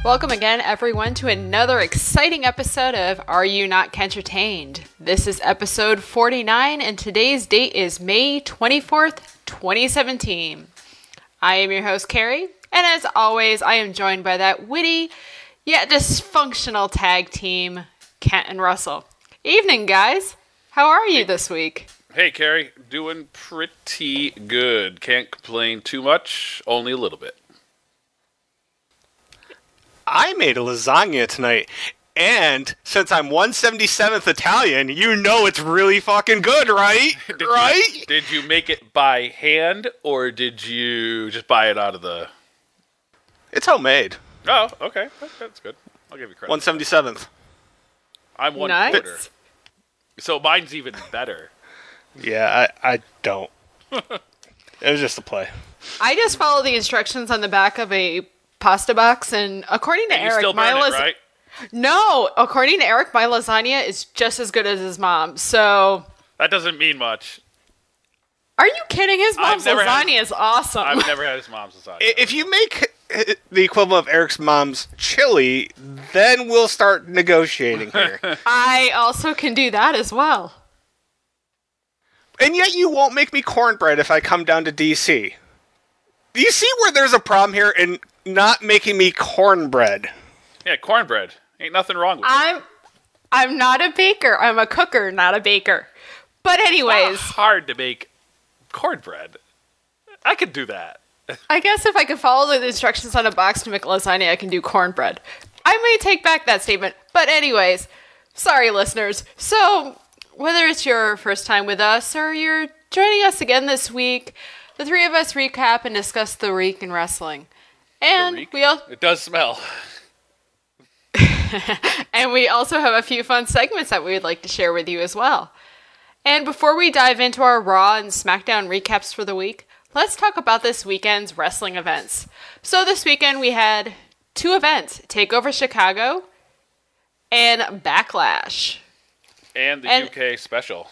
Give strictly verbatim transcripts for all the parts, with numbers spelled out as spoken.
Welcome again, everyone, to another exciting episode of Are You Not Kentertained? This is episode forty-nine, and today's date is May twenty-fourth, twenty seventeen. I am your host, Carrie, and as always, I am joined by that witty yet dysfunctional tag team, Kent and Russell. Evening, guys. How are you this week? Hey, Carrie. Doing pretty good. Can't complain too much, only a little bit. I made a lasagna tonight, and since I'm one seventy-seventh Italian, you know it's really fucking good, right? Did right? You, did you make it by hand, or did you just buy it out of the... It's homemade. Oh, okay. That's good. I'll give you credit. one seventy-seventh. I'm one Nice. quarter. So mine's even better. Yeah, I, I don't. It was just a play. I just follow the instructions on the back of a pasta box, and according to And you Eric, still my burn it, las- right? No, according to Eric, my lasagna is just as good as his mom. So, That doesn't mean much. are you kidding? His I've mom's never lasagna had- is awesome. I've never had his mom's lasagna. I- If you make the equivalent of Eric's mom's chili, then we'll start negotiating here. I also can do that as well. And yet you won't make me cornbread if I come down to D C. Do you see where there's a problem here in not making me cornbread? Yeah, cornbread. Ain't nothing wrong with it. I'm I'm not a baker. I'm a cooker, not a baker. But It's anyways, not hard to make cornbread. I could do that. I guess if I could follow the instructions on a box to make lasagna, I can do cornbread. I may take back that statement. But anyways, sorry listeners. So, whether it's your first time with us or you're joining us again this week, the three of us recap and discuss the week in wrestling. And Reek? we all It does smell. and we also have a few fun segments that we would like to share with you as well. And before we dive into our Raw and SmackDown recaps for the week, let's talk about this weekend's wrestling events. So this weekend we had two events, TakeOver Chicago and Backlash. And the And- U K special.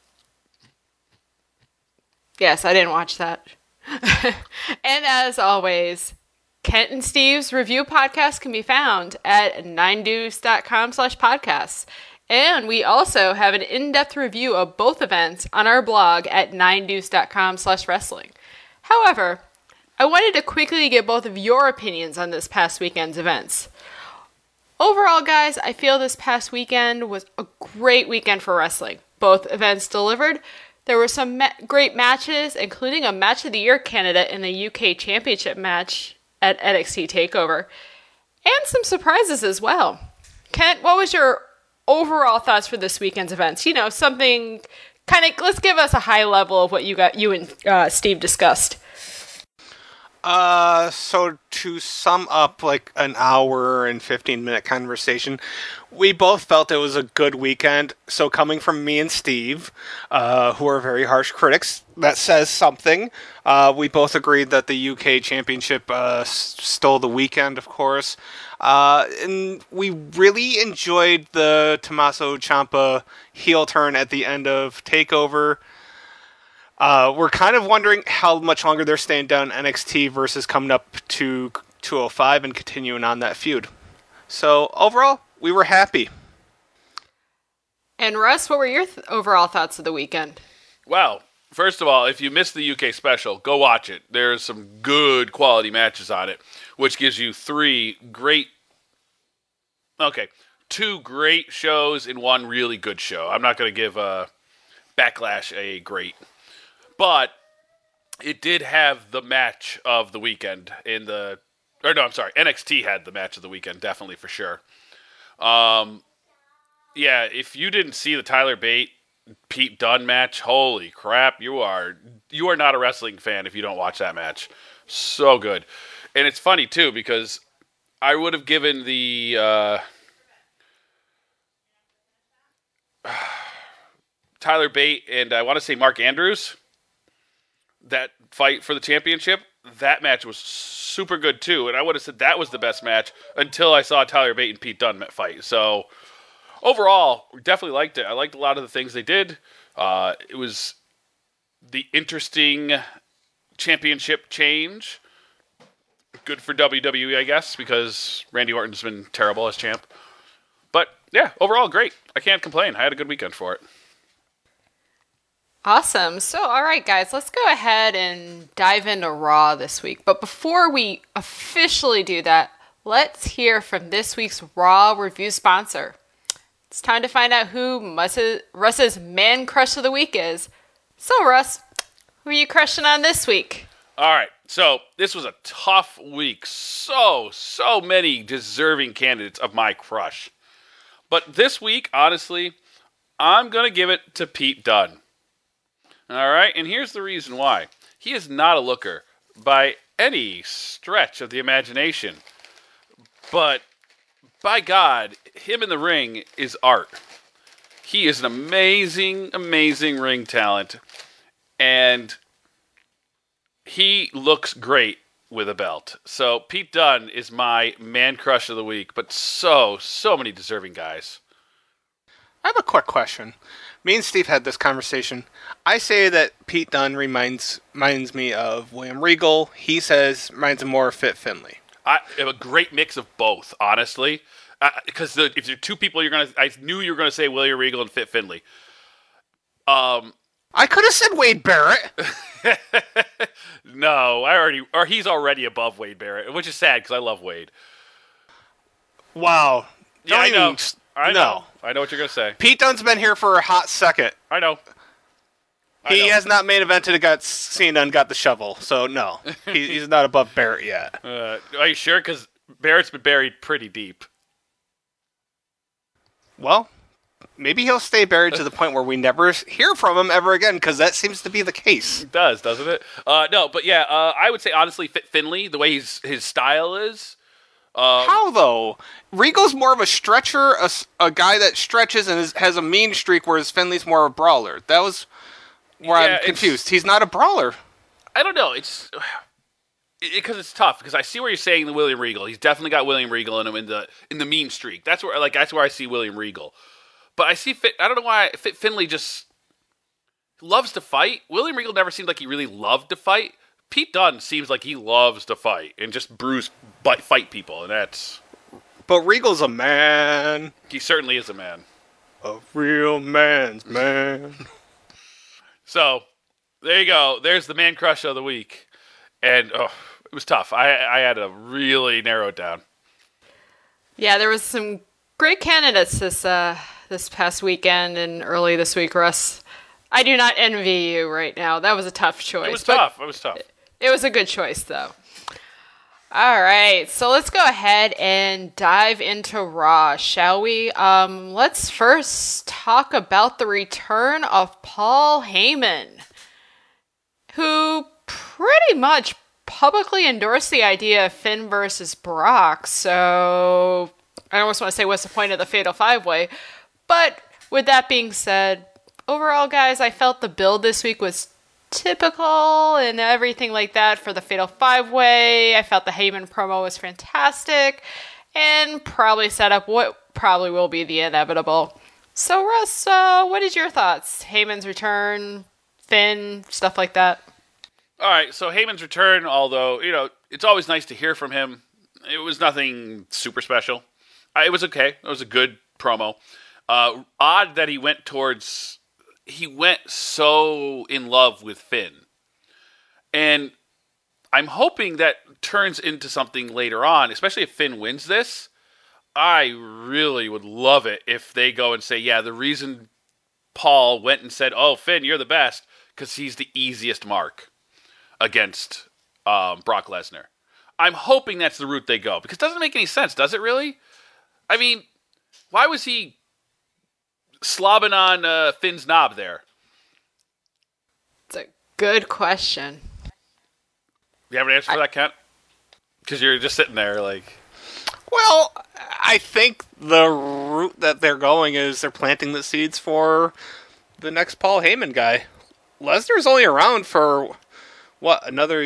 Yes, I didn't watch that. And as always, Kent and Steve's review podcast can be found at nine deuce dot com slash podcasts. And we also have an in-depth review of both events on our blog at nine deuce dot com slash wrestling. However, I wanted to quickly get both of your opinions on this past weekend's events. Overall, guys, I feel this past weekend was a great weekend for wrestling. Both events delivered. There were some ma- great matches, including a Match of the Year candidate in the U K Championship match at N X T TakeOver, and some surprises as well. Kent, what was your overall thoughts for this weekend's events? You know, something kind of, let's give us a high level of what you got, you and uh, Steve discussed. Uh, so to sum up like an hour and fifteen minute conversation, we both felt it was a good weekend. So coming from me and Steve, uh, who are very harsh critics, that says something. Uh, we both agreed that the U K Championship uh, s- stole the weekend, of course. Uh, and we really enjoyed the Tommaso Ciampa heel turn at the end of TakeOver. Uh, we're kind of wondering how much longer they're staying down N X T versus coming up to two oh five and continuing on that feud. So overall, we were happy. And Russ, what were your th- overall thoughts of the weekend? Well, first of all, if you missed the U K special, go watch it. There's some good quality matches on it, which gives you three great... Okay, two great shows in one really good show. I'm not going to give uh, Backlash a great... But it did have the match of the weekend in the... Or no, I'm sorry. N X T had the match of the weekend, definitely, for sure. Um, yeah, if you didn't see the Tyler Bate Pete Dunne match, holy crap, you are you are not a wrestling fan if you don't watch that match. So good. And it's funny, too, because I would have given the... Uh, Tyler Bate and I want to say Mark Andrews... that fight for the championship, that match was super good too. And I would have said that was the best match until I saw Tyler Bate and Pete Dunne fight. So overall, we definitely liked it. I liked a lot of the things they did. Uh, it was the interesting championship change. good for W W E, I guess, because Randy Orton's been terrible as champ. But, yeah, overall, great. I can't complain. I had a good weekend for it. Awesome. So, all right, guys, let's go ahead and dive into Raw this week. But before we officially do that, let's hear from this week's Raw review sponsor. It's time to find out who Russ's, Russ's man crush of the week is. So, Russ, who are you crushing on this week? All right, so this was a tough week. So, so many deserving candidates of my crush. But this week, honestly, I'm going to give it to Pete Dunne. All right, and here's the reason why. He is not a looker by any stretch of the imagination. But, by God, him in the ring is art. He is an amazing, amazing ring talent. And he looks great with a belt. So Pete Dunne is my man crush of the week, but so, so many deserving guys. I have a quick question. Me and Steve had this conversation. I say that Pete Dunne reminds reminds me of William Regal. He says reminds him more of Fit Finlay. I have a great mix of both, honestly. Because uh, if you're two people, you're gonna. I knew you were gonna say William Regal and Fit Finlay. Um, I could have said Wade Barrett. No, I already, or he's already above Wade Barrett, which is sad because I love Wade. Wow. Yeah, I know. Even, I know. No. I know what you're gonna say. Pete Dunne's been here for a hot second. I know. I He know. has not main evented and got Cena and got the shovel, so no, he, he's not above Barrett yet. Uh, are you sure? Because Barrett's been buried pretty deep. Well, maybe he'll stay buried to the point where we never hear from him ever again, because that seems to be the case. It does, doesn't it? Uh, no, but yeah, uh, I would say honestly, Fit Finlay, the way he's, his style is. Um, How though? Regal's more of a stretcher, a, s- a guy that stretches and is, has a mean streak, whereas Finley's more of a brawler. That was where Yeah, I'm it's- confused. He's not a brawler. I don't know. It's because it, it's tough. Because I see where you're saying the William Regal. He's definitely got William Regal in him in the in the mean streak. That's where like that's where I see William Regal. But I see Fit. I don't know why Fit Finlay just loves to fight. William Regal never seemed like he really loved to fight. Pete Dunne seems like he loves to fight and just bruise, but fight people, and that's But Regal's a man. he certainly is a man. A real man's man. So there you go. There's the man crush of the week, and oh, it was tough. I I had to really narrow it down. Yeah, there was some great candidates this uh, this past weekend and early this week, Russ. I do not envy you right now. That was a tough choice. It was but tough. It was tough. It was a good choice, though. All right, so let's go ahead and dive into Raw, shall we? Um, let's first talk about the return of Paul Heyman, who pretty much publicly endorsed the idea of Finn versus Brock. So I almost want to say, what's the point of the Fatal Five-Way? But with that being said, overall, guys, I felt the build this week was typical and everything like that for the Fatal Five-Way. I felt the Heyman promo was fantastic and probably set up what probably will be the inevitable. So, Russ, uh, what is your thoughts? Heyman's return, Finn, stuff like that? All right, so Heyman's return, although, you know, it's always nice to hear from him. It was nothing super special. Uh, it was okay. It was a good promo. Uh, odd that he went towards... He went so in love with Finn. And I'm hoping that turns into something later on, especially if Finn wins this. I really would love it if they go and say, yeah, the reason Paul went and said, oh, Finn, you're the best, because he's the easiest mark against um, Brock Lesnar. I'm hoping that's the route they go, because it doesn't make any sense, does it really? I mean, why was he slobbing on uh, Finn's knob there? It's a good question. You have an answer for that, Kent? Because you're just sitting there like... Well, I think the route that they're going is they're planting the seeds for the next Paul Heyman guy. Lesnar's only around for, what, another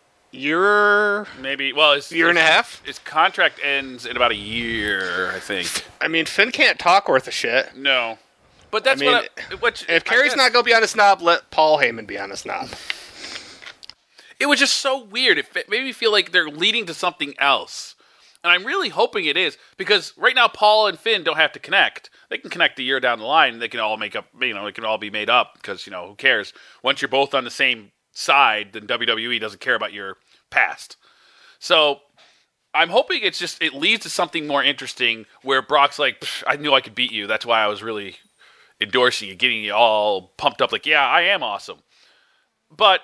year? Maybe, well, his, Year and a his- half? His contract ends in about a year, I think. I mean, Finn can't talk worth a shit. No. But that's I mean, what I... Which, If I Kerry's guess- not going to be on his knob, let Paul Heyman be on his knob. it was just so weird. It made me feel like they're leading to something else. And I'm really hoping it is, because right now Paul and Finn don't have to connect. They can connect a year down the line, and they can all make up, you know, it can all be made up, because, you know, who cares? Once you're both on the same side, then W W E doesn't care about your past. So I'm hoping it's just, it leads to something more interesting where Brock's like, I knew I could beat you. That's why I was really endorsing you, getting you all pumped up like, yeah, I am awesome. But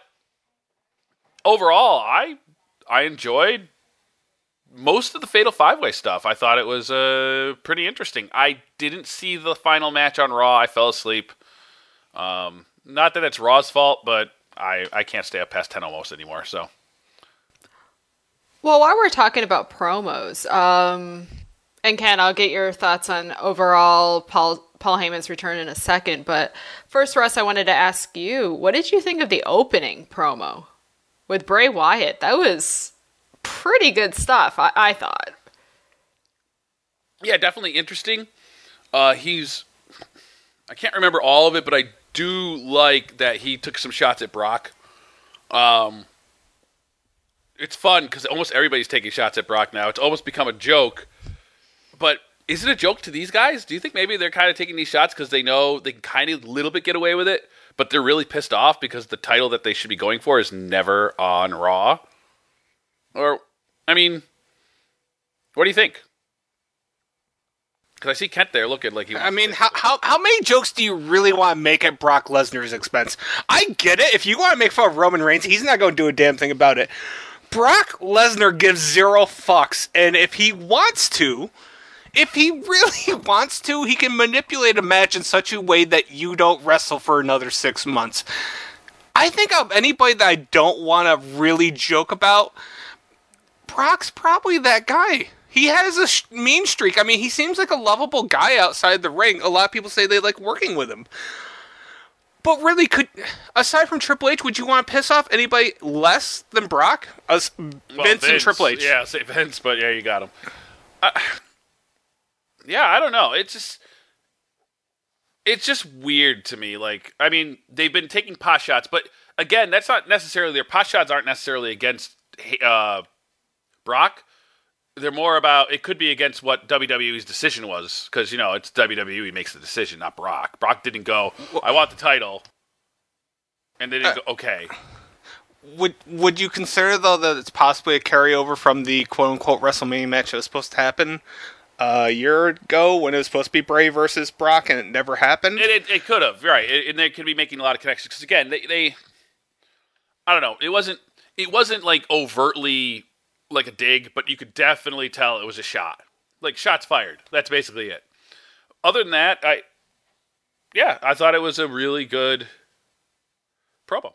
overall, I I enjoyed most of the Fatal Five-Way stuff. I thought it was uh, pretty interesting. I didn't see the final match on Raw. I fell asleep. Um, not that it's Raw's fault, but I, I can't stay up past ten almost anymore. So, well, while we're talking about promos, um, and Ken, I'll get your thoughts on overall Paul Paul Heyman's return in a second. But first, Russ, I wanted to ask you, what did you think of the opening promo with Bray Wyatt? That was pretty good stuff, I, I thought. Yeah, definitely interesting. Uh, he's, I can't remember all of it, but I do like that he took some shots at Brock. Um, it's fun because almost everybody's taking shots at Brock now. It's almost become a joke. But is it a joke to these guys? Do you think maybe they're kind of taking these shots because they know they can kind of a little bit get away with it, but they're really pissed off because the title that they should be going for is never on Raw? Or, I mean, what do you think? Because I see Kent there looking like he wants I mean, to how, how how many jokes do you really want to make at Brock Lesnar's expense? I get it. If you want to make fun of Roman Reigns, he's not going to do a damn thing about it. Brock Lesnar gives zero fucks, and if he wants to, if he really wants to, he can manipulate a match in such a way that you don't wrestle for another six months. I think of anybody that I don't want to really joke about, Brock's probably that guy. He has a sh- mean streak. I mean, he seems like a lovable guy outside the ring. A lot of people say they like working with him. But really, could aside from Triple H, would you want to piss off anybody less than Brock? Us, well, Vince, Vince and Triple H. Yeah, say Vince, but yeah, you got him. Uh, yeah, I don't know. It's just, it's just weird to me. Like, I mean, they've been taking pot shots, but again, that's not necessarily, their pot shots aren't necessarily against uh, Brock. They're more about, it could be against what W W E's decision was, because, you know, it's W W E makes the decision, not Brock. Brock didn't go, I want the title, and they didn't uh, go, okay. Would would you consider, though, that it's possibly a carryover from the quote-unquote WrestleMania match that was supposed to happen a year ago when it was supposed to be Bray versus Brock, and it never happened? It, it, it could have, right, it, and they could be making a lot of connections, because, again, they, they, I don't know, it wasn't, it wasn't, like, overtly like a dig, but you could definitely tell it was a shot. Like, shots fired. That's basically it. Other than that, I, yeah, I thought it was a really good promo.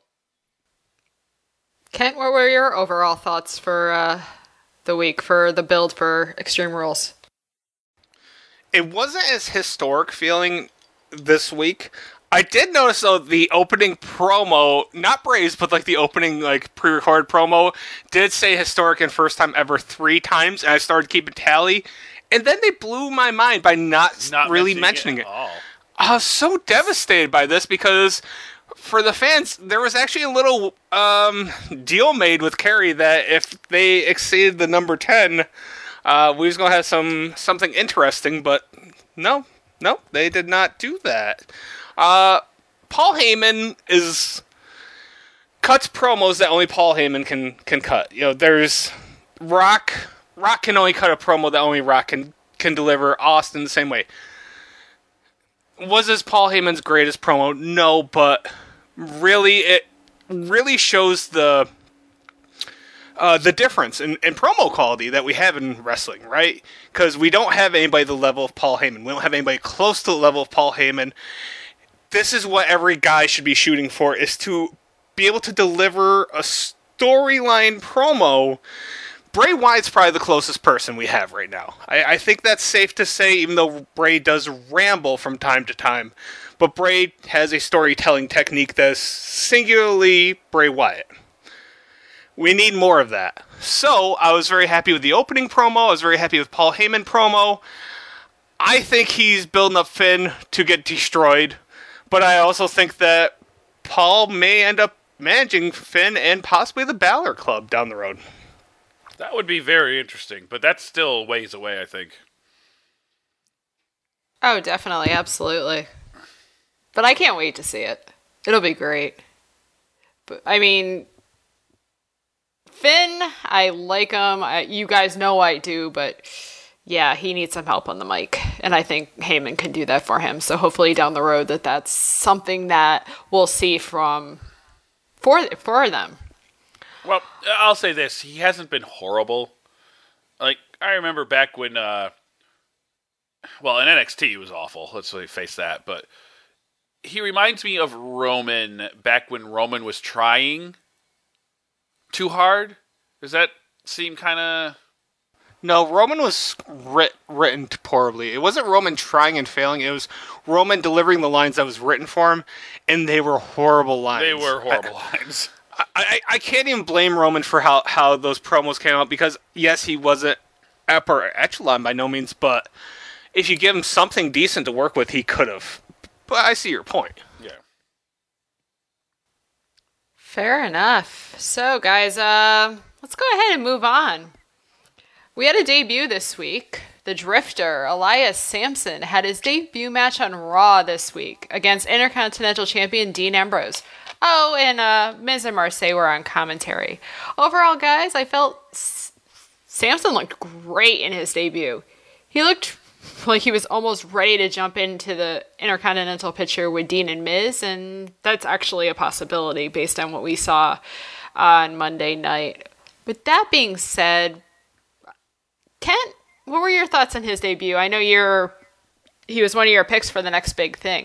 Kent, what were your overall thoughts for uh, the week, for the build for Extreme Rules? It wasn't as historic feeling this week. I did notice, though, the opening promo, not Bray's, but like the opening like pre-recorded promo, did say historic and first time ever three times, and I started keeping tally. And then they blew my mind by not, not really mentioning, mentioning it. it. I was so devastated by this because for the fans, there was actually a little um, deal made with Kerry that if they exceeded the number ten, uh, we was going to have some something interesting, but no, no, they did not do that. Uh, Paul Heyman is cuts promos that only Paul Heyman can can cut. You know, there's Rock. Rock can only cut a promo that only Rock can can deliver. Austin the same way. Was this Paul Heyman's greatest promo? No, but really, it really shows the uh, the difference in, in promo quality that we have in wrestling, right? Because we don't have anybody the level of Paul Heyman. We don't have anybody close to the level of Paul Heyman. This is what every guy should be shooting for, is to be able to deliver a storyline promo. Bray Wyatt's probably the closest person we have right now. I, I think that's safe to say, even though Bray does ramble from time to time. But Bray has a storytelling technique that's singularly Bray Wyatt. We need more of that. So, I was very happy with the opening promo. I was very happy with Paul Heyman promo. I think he's building up Finn to get destroyed. But I also think that Paul may end up managing Finn and possibly the Balor Club down the road. That would be very interesting, but that's still ways away, I think. Oh, definitely, absolutely. But I can't wait to see it. It'll be great. But I mean, Finn, I like him. I, you guys know I do, but yeah, he needs some help on the mic, and I think Heyman can do that for him. So hopefully down the road that that's something that we'll see from for for them. Well, I'll say this: he hasn't been horrible. Like I remember back when, uh, well, in N X T he was awful. Let's really face that. But he reminds me of Roman back when Roman was trying too hard. Does that seem kind of? No, Roman was writ- written poorly. It wasn't Roman trying and failing. It was Roman delivering the lines that was written for him, and they were horrible lines. They were horrible I, lines. I, I, I can't even blame Roman for how, how those promos came out, because, yes, he wasn't upper echelon by no means, but if you give him something decent to work with, he could have. But I see your point. Yeah. Fair enough. So, guys, uh, let's go ahead and move on. We had a debut this week. The Drifter, Elias Samson, had his debut match on Raw this week against Intercontinental Champion Dean Ambrose. Oh, and uh, Miz and Marseille were on commentary. Overall, guys, I felt S- Samson looked great in his debut. He looked like he was almost ready to jump into the Intercontinental picture with Dean and Miz, and that's actually a possibility based on what we saw on Monday night. With that being said, Kent, what were your thoughts on his debut? I know you're he was one of your picks for the next big thing.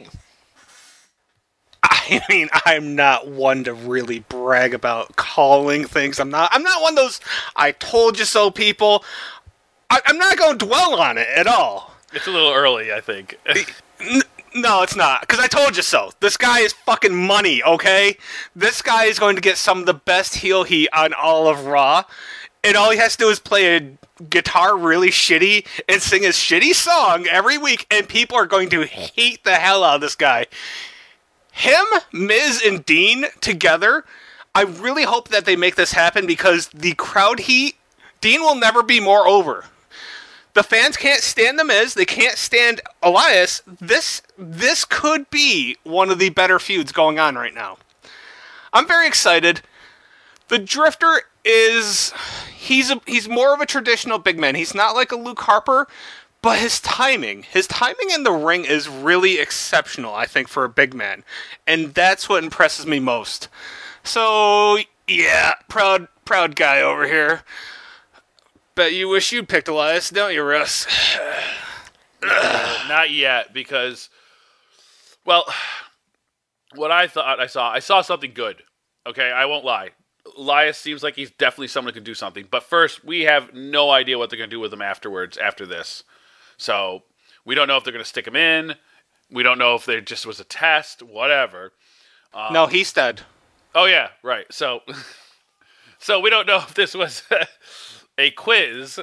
I mean, I'm not one to really brag about calling things. I'm not I'm not one of those I told you so people. I, I'm not going to dwell on it at all. It's a little early, I think. N- no, it's not, because I told you so. This guy is fucking money, okay? This guy is going to get some of the best heel heat on all of Raw, and all he has to do is play a guitar really shitty and sing his shitty song every week, and people are going to hate the hell out of this guy. Him, Miz, and Dean together, I really hope that they make this happen, because the crowd heat, Dean will never be more over. The fans can't stand The Miz. They can't stand Elias. This this could be one of the better feuds going on right now. I'm very excited. The Drifter is... He's a, he's more of a traditional big man. He's not like a Luke Harper, but his timing, his timing in the ring is really exceptional, I think, for a big man. And that's what impresses me most. So, yeah, proud proud guy over here. Bet you wish you'd picked Elias, don't you, Russ? No, not yet, because, well, what I thought I saw, I saw something good. Okay, I won't lie. Elias seems like he's definitely someone who can do something. But first, we have no idea what they're going to do with him afterwards, after this. So, we don't know if they're going to stick him in. We don't know if there just was a test, whatever. Um, no, he's dead. Oh, yeah, right. So, so we don't know if this was a quiz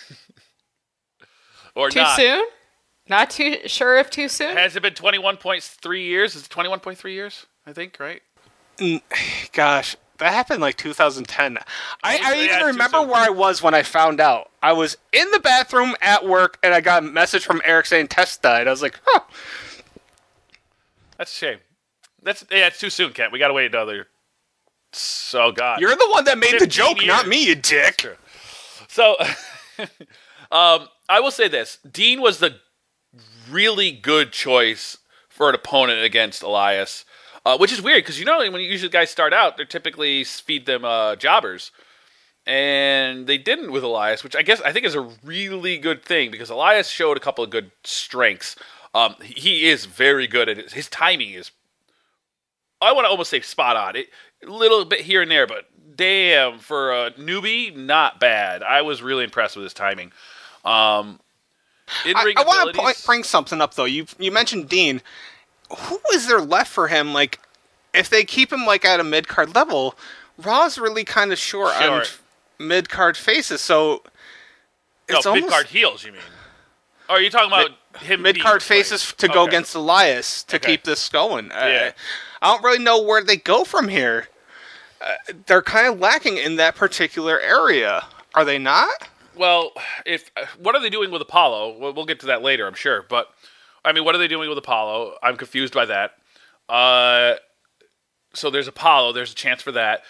or too not. Too soon? Not too sure if too soon? Has it been twenty-one point three years? Is it twenty-one point three years? I think, right? Gosh, that happened like two thousand ten. I, I Yeah, even remember soon. where I was when I found out. I was in the bathroom at work, and I got a message from Eric saying test died. I was like, huh. That's a shame. That's yeah, it's too soon, Kent. We gotta wait another. So God, You're the one that made the joke, years. not me, you dick. So, um, I will say this: Dean was the really good choice for an opponent against Elias, uh, which is weird because you know when usually guys start out, they're typically feed them uh, jobbers, and they didn't with Elias, which I guess I think is a really good thing because Elias showed a couple of good strengths. Um, he is very good at it. His timing is, I want to almost say spot on. It, a little bit here and there, but damn, for a newbie, not bad. I was really impressed with his timing. Um, I, I want to bring something up, though. You you mentioned Dean. Who is there left for him? Like, if they keep him like at a mid-card level, Raw's really kind of short, short on mid-card faces, so it's no, almost... mid-card heels, you mean? Oh, are you talking about mid, him mid-card faces to okay. go against Elias to okay. keep this going? Yeah. Uh, I don't really know where they go from here. uh, they're kind of lacking in that particular area. Are they not? Well, if what are they doing with Apollo? We'll, we'll get to that later, I'm sure. But I mean, what are they doing with Apollo? I'm confused by that. Uh, so there's Apollo. There's a chance for that.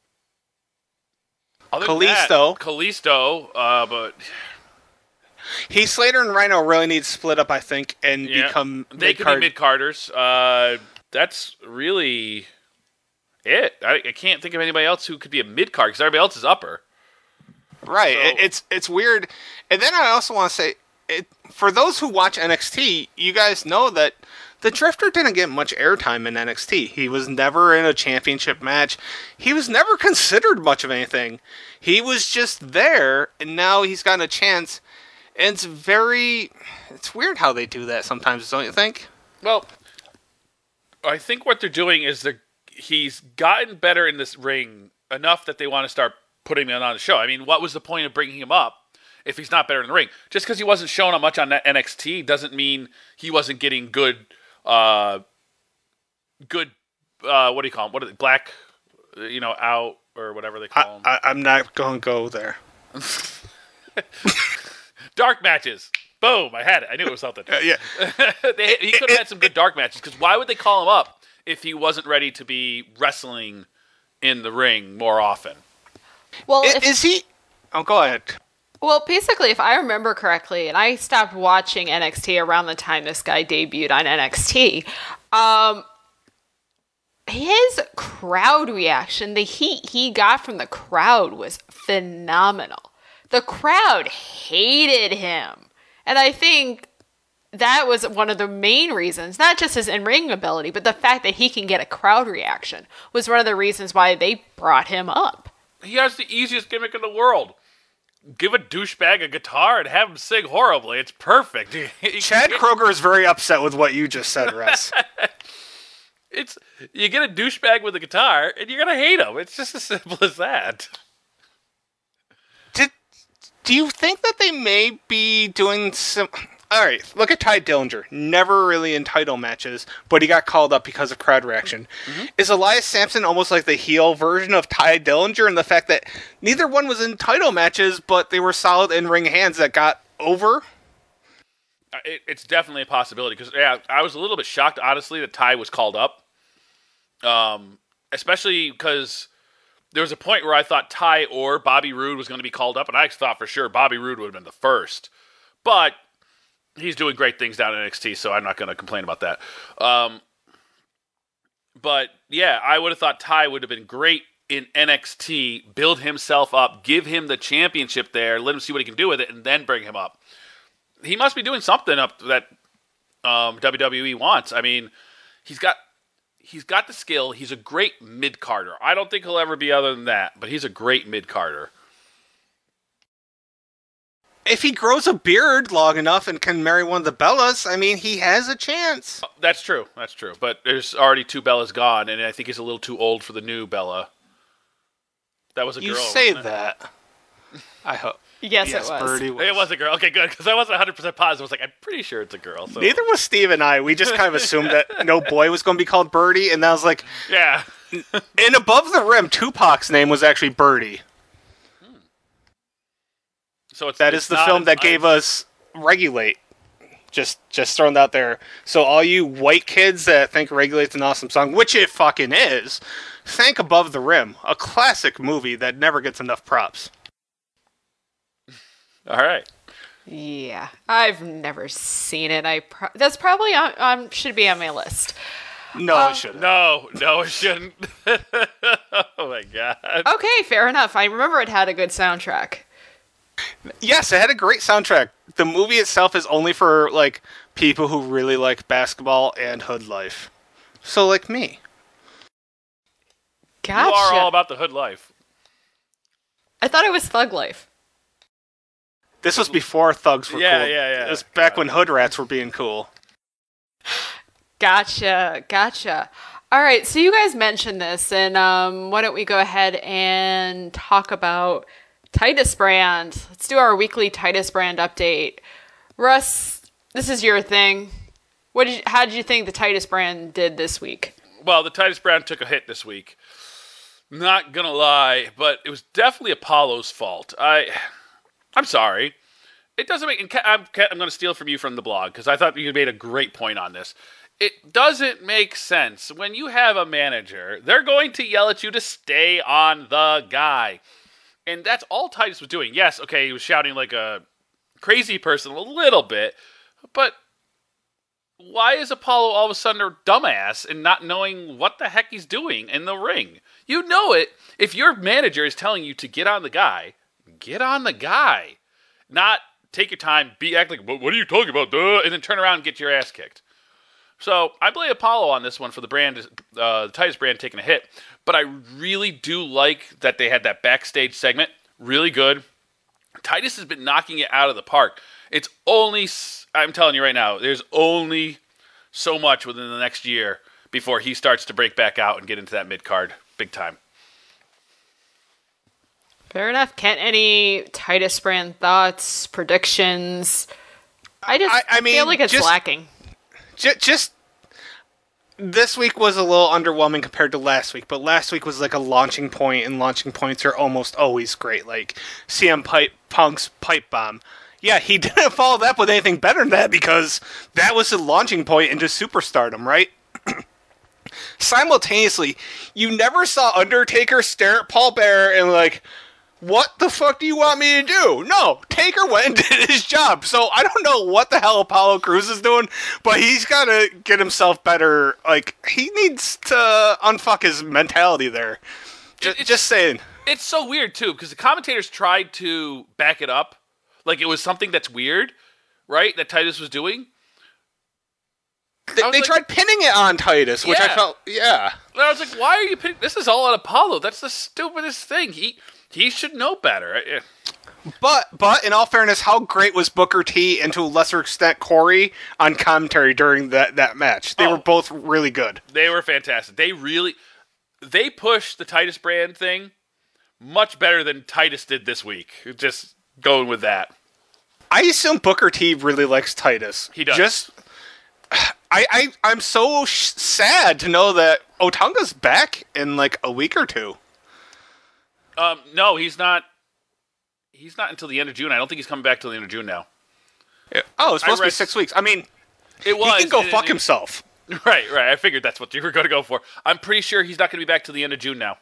Other than Kalisto. that, Kalisto, uh, but Heath Slater and Rhino really need to split up, I think, and yeah, become they could mid-card. be mid-carders. Uh, that's really it. I, I can't think of anybody else who could be a mid-card because everybody else is upper. Right. So- It, it's it's weird. And then I also want to say, it, for those who watch N X T, you guys know that the Drifter didn't get much airtime in N X T. He was never in a championship match. He was never considered much of anything. He was just there, and now he's gotten a chance. And it's very... It's weird how they do that sometimes, don't you think? Well, I think what they're doing is they're he's gotten better in this ring enough that they want to start putting him on the show. I mean, what was the point of bringing him up if he's not better in the ring? Just because he wasn't showing up much on N X T doesn't mean he wasn't getting good, uh, good, uh, what do you call him? What are they, black, you know, out or whatever they call him. I, I, I'm not going to go there. Dark matches. Boom! I had it. I knew it was something. Uh, yeah. they, he could have had some good dark matches because why would they call him up if he wasn't ready to be wrestling in the ring more often? Well, Is, if, is he... Oh, go ahead. well, basically, if I remember correctly, and I stopped watching N X T around the time this guy debuted on N X T, um, his crowd reaction, the heat he got from the crowd was phenomenal. The crowd hated him. And I think that was one of the main reasons, not just his in-ring ability, but the fact that he can get a crowd reaction was one of the reasons why they brought him up. He has the easiest gimmick in the world. Give a douchebag a guitar and have him sing horribly. It's perfect. Chad Kroger is very upset with what you just said, Russ. It's you get a douchebag with a guitar and you're gonna hate him. It's just as simple as that. Did do you think that they may be doing some? All right, look at Ty Dillinger. Never really in title matches, but he got called up because of crowd reaction. Mm-hmm. Is Elias Sampson almost like the heel version of Ty Dillinger in the fact that neither one was in title matches, but they were solid in-ring hands that got over? It, it's definitely a possibility because yeah, I was a little bit shocked, honestly, that Ty was called up. Um, especially because there was a point where I thought Ty or Bobby Roode was going to be called up, and I thought for sure Bobby Roode would have been the first. But he's doing great things down in N X T, so I'm not going to complain about that. Um, but yeah, I would have thought Ty would have been great in N X T, build himself up, give him the championship there, let him see what he can do with it, and then bring him up. He must be doing something up that um, W W E wants. I mean, he's got he's got the skill. He's a great mid-carder. I don't think he'll ever be other than that, but he's a great mid-carder. If he grows a beard long enough and can marry one of the Bellas, I mean, he has a chance. That's true. That's true. But there's already two Bellas gone, and I think he's a little too old for the new Bella. That was a You girl. say wasn't it? that. I hope. Yes, it was. Birdie was. It was a girl. Okay, good. Because I wasn't one hundred percent positive. I was like, I'm pretty sure it's a girl. So. Neither was Steve and I. We just kind of assumed that no boy was going to be called Birdie, and I was like, Yeah. and Above the Rim, Tupac's name was actually Birdie. So it's That it's is the not film as- that gave us Regulate. Just just throwing that out there. So all you white kids that think Regulate's an awesome song, which it fucking is, thank Above the Rim, a classic movie that never gets enough props. All right. Yeah, I've never seen it. I pro- that's probably on, um should be on my list. No, Uh, it shouldn't. No, no, it shouldn't. Oh my god. Okay, fair enough. I remember it had a good soundtrack. Yes, it had a great soundtrack. The movie itself is only for like people who really like basketball and hood life. So like me. Gotcha. You are all about the hood life. I thought it was Thug Life. This was before thugs were Yeah, cool. yeah, yeah. It was back when hood rats were being cool. Gotcha, gotcha. All right, so you guys mentioned this, and um, why don't we go ahead and talk about Titus Brand. Let's do our weekly Titus Brand update. Russ, this is your thing. What did you, how did you think the Titus Brand did this week? Well, the Titus Brown took a hit this week. Not gonna lie, but it was definitely Apollo's fault. I, I'm sorry. It doesn't make. I'm, I'm going to steal from you from the blog because I thought you made a great point on this. It doesn't make sense when you have a manager. They're going to yell at you to stay on the guy, and that's all Titus was doing. Yes, okay, he was shouting like a crazy person a little bit, but why is Apollo all of a sudden a dumbass and not knowing what the heck he's doing in the ring? You know it. If your manager is telling you to get on the guy, get on the guy. Not take your time, be act like, what are you talking about, duh, and then turn around and get your ass kicked. So I blame Apollo on this one for the brand, uh, the Titus brand taking a hit. But I really do like that they had that backstage segment. Really good. Titus has been knocking it out of the park. It's only, I'm telling you right now, there's only so much within the next year before he starts to break back out and get into that mid-card big time. Fair enough. Kent, any Titus brand thoughts, predictions? I just I, I mean, feel like it's just, lacking. Just, just this week was a little underwhelming compared to last week, but last week was like a launching point, and launching points are almost always great. Like C M Pipe, Punk's pipe bomb. Yeah, he didn't follow that up with anything better than that because that was the launching point into superstardom, right? Simultaneously, you never saw Undertaker stare at Paul Bearer and like, what the fuck do you want me to do? No, Taker went and did his job. So I don't know what the hell Apollo Crews is doing, but he's got to get himself better. Like, he needs to unfuck his mentality there. Just, just saying. It's so weird, too, because the commentators tried to back it up. Like, it was something that's weird, right, that Titus was doing. They, they like, tried pinning it on Titus, which yeah. I felt, yeah. And I was like, why are you pinning? This is all on Apollo. That's the stupidest thing. He he should know better. But, but in all fairness, how great was Booker T and to a lesser extent Corey on commentary during that, that match? They oh, were both really good. They were fantastic. They really, they pushed the Titus brand thing much better than Titus did this week. Just going with that. I assume Booker T really likes Titus. He does. Just, I, I, I'm so sh- sad to know that Otunga's back in like a week or two. Um, no, he's not. He's not until the end of June. I don't think he's coming back till the end of June now. Yeah. Oh, it's supposed read, to be six weeks. I mean, it was. He can go it, fuck it, himself. Right, right. I figured that's what you were going to go for. I'm pretty sure he's not going to be back till the end of June now.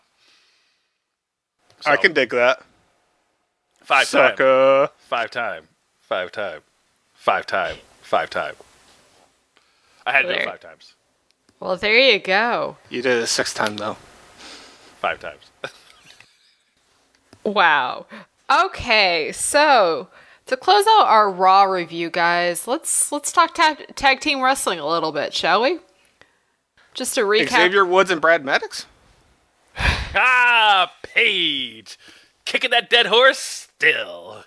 So, I can dig that. Five Sucker. time. Five time. Five time. Five time. Five time. I had to do it five times. Well, there you go. You did it six times, though. Five times. Wow. Okay, so to close out our Raw review, guys, let's let's talk tag, tag team wrestling a little bit, shall we? Just to recap. Xavier Woods and Brad Maddox? Ah, Paige. Kicking that dead horse still.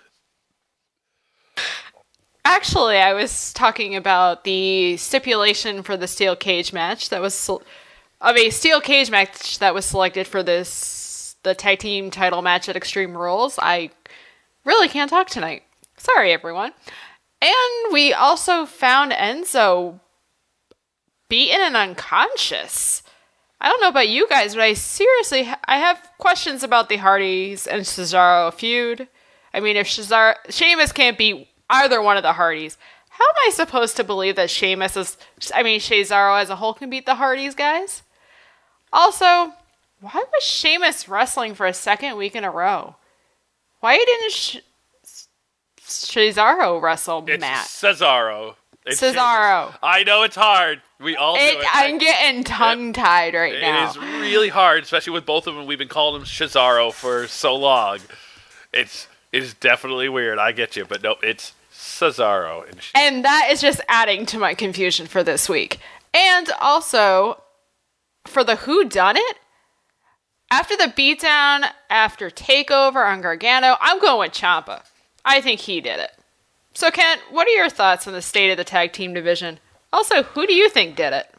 Actually, I was talking about the stipulation for the steel cage match that was of a steel cage match that was selected for this the tag team title match at Extreme Rules. I really can't talk tonight. Sorry, everyone. And we also found Enzo beaten and unconscious. I don't know about you guys, but I seriously I have questions about the Hardys and Cesaro feud. I mean, if Cesaro, Sheamus can't beat either one of the Hardys, how am I supposed to believe that Sheamus is, I mean, Cesaro as a whole can beat the Hardys, guys? Also, why was Sheamus wrestling for a second week in a row? Why didn't Sh- Cesaro wrestle, it's Matt? Cesaro. It's Cesaro. Sheamus. I know it's hard. We all do it, it. I'm getting tongue-tied right it now. It is really hard, especially with both of them. We've been calling him Cesaro for so long. It's it is definitely weird. I get you, but no, it's Cesaro. And, Sh- and that is just adding to my confusion for this week. And also, for the whodunit, after the beatdown, after Takeover on Gargano, I'm going with Ciampa. I think he did it. So, Kent, what are your thoughts on the state of the tag team division? Also, who do you think did it?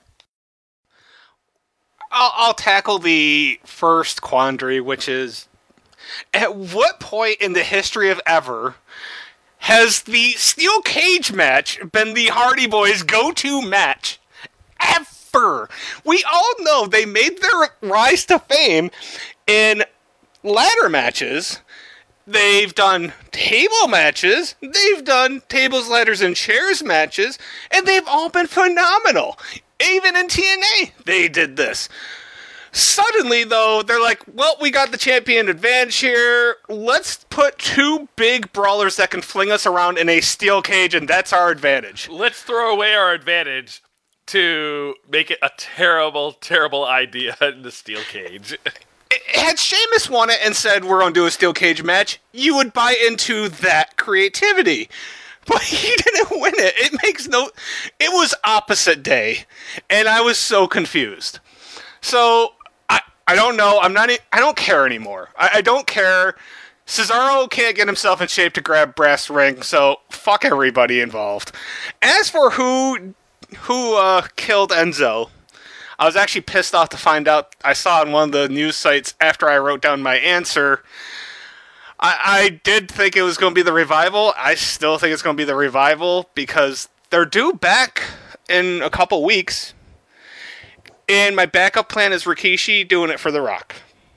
I'll, I'll tackle the first quandary, which is, at what point in the history of ever has the steel cage match been the Hardy Boys' go-to match? Ever! We all know they made their rise to fame In ladder matches, they've done table matches, they've done tables, ladders, and chairs matches, and they've all been phenomenal. Even in T N A, they did this. Suddenly, though, they're like, well, we got the champion advantage here. Let's put two big brawlers that can fling us around in a steel cage, and that's our advantage. Let's throw away our advantage to make it a terrible, terrible idea in the steel cage. Had Sheamus won it and said, we're going to do a steel cage match, you would buy into that creativity. But he didn't win it. It makes no... It was opposite day, and I was so confused. So... I don't know. I'm not. I don't care anymore. I, I don't care. Cesaro can't get himself in shape to grab brass ring, so fuck everybody involved. As for who who uh, killed Enzo, I was actually pissed off to find out. I saw on one of the news sites after I wrote down my answer. I, I did think it was going to be the Revival. I still think it's going to be the Revival because they're due back in a couple weeks. And my backup plan is Rikishi doing it for The Rock.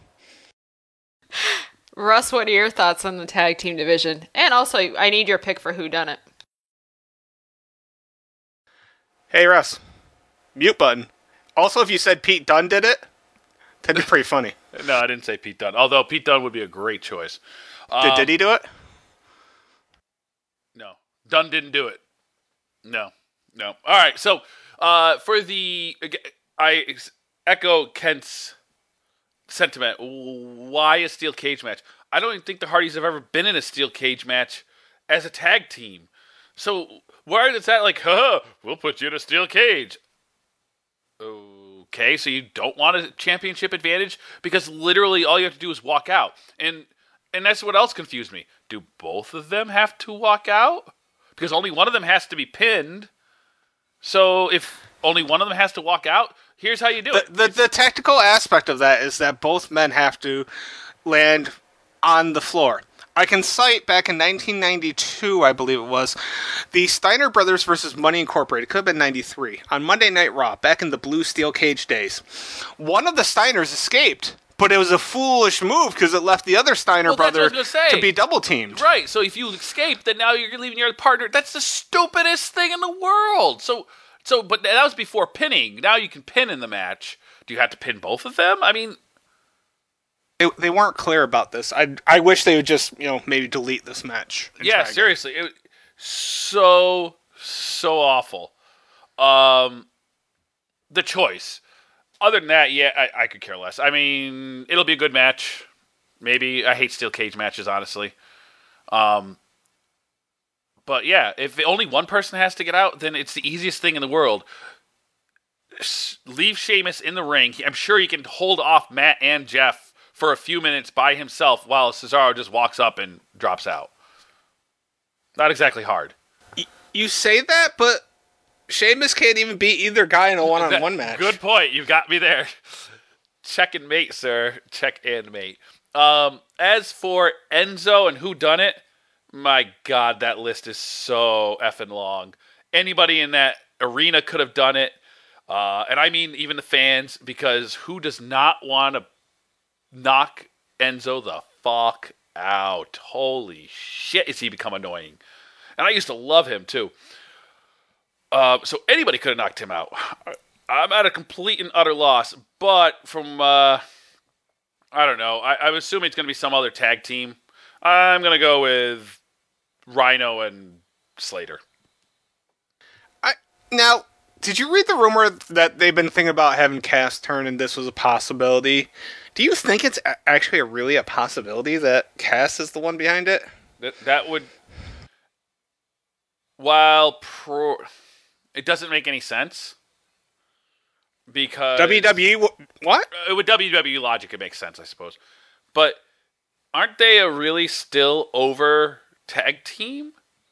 Russ, what are your thoughts on the tag team division? And also, I need your pick for whodunit. Hey, Russ. Mute button. Also, if you said Pete Dunne did it, that'd be pretty funny. No, I didn't say Pete Dunne. Although Pete Dunne would be a great choice. Um, did, did he do it? No. Dunne didn't do it. No. No. All right, so uh, for the... I echo Kent's sentiment. Why a steel cage match? I don't even think the Hardys have ever been in a steel cage match as a tag team. So why is that like, huh, we'll put you in a steel cage? Okay, so you don't want a championship advantage? Because literally all you have to do is walk out. And and that's what else confused me. Do both of them have to walk out? Because only one of them has to be pinned. So if only one of them has to walk out, here's how you do the, it. The, the tactical aspect of that is that both men have to land on the floor. I can cite back in nineteen ninety-two, I believe it was, the Steiner Brothers versus Money Incorporated. It could have been ninety-three. On Monday Night Raw, back in the blue steel cage days. One of the Steiners escaped, but it was a foolish move because it left the other Steiner well, brother say. to be double teamed. Right, so if you escape, then now you're leaving your partner. That's the stupidest thing in the world. So... So, but that was before pinning. Now you can pin in the match. Do you have to pin both of them? I mean... It, they weren't clear about this. I I wish they would just, you know, maybe delete this match. Yeah, seriously. It, so, so awful. Um, the choice. Other than that, yeah, I, I could care less. I mean, it'll be a good match. Maybe. I hate steel cage matches, honestly. Um... But yeah, if only one person has to get out, then it's the easiest thing in the world. Leave Sheamus in the ring. I'm sure he can hold off Matt and Jeff for a few minutes by himself while Cesaro just walks up and drops out. Not exactly hard. You say that, but Sheamus can't even beat either guy in a one-on-one match. Good point. You got me there. Check and mate, sir. Check and mate. Um, as for Enzo and whodunit, my God, that list is so effing long. Anybody in that arena could have done it. Uh, and I mean even the fans, because who does not want to knock Enzo the fuck out? Holy shit, is he become annoying. And I used to love him, too. Uh, so anybody could have knocked him out. I'm at a complete and utter loss. But from, uh, I don't know, I, I'm assuming it's going to be some other tag team. I'm going to go with Rhino and Slater. I now, did you read the rumor that they've been thinking about having Cass turn and this was a possibility? Do you think it's a- actually a really a possibility that Cass is the one behind it? That that would, while pro, it doesn't make any sense because W W E what? Uh, with W W E logic, it makes sense, I suppose. But aren't they a really still over tag team?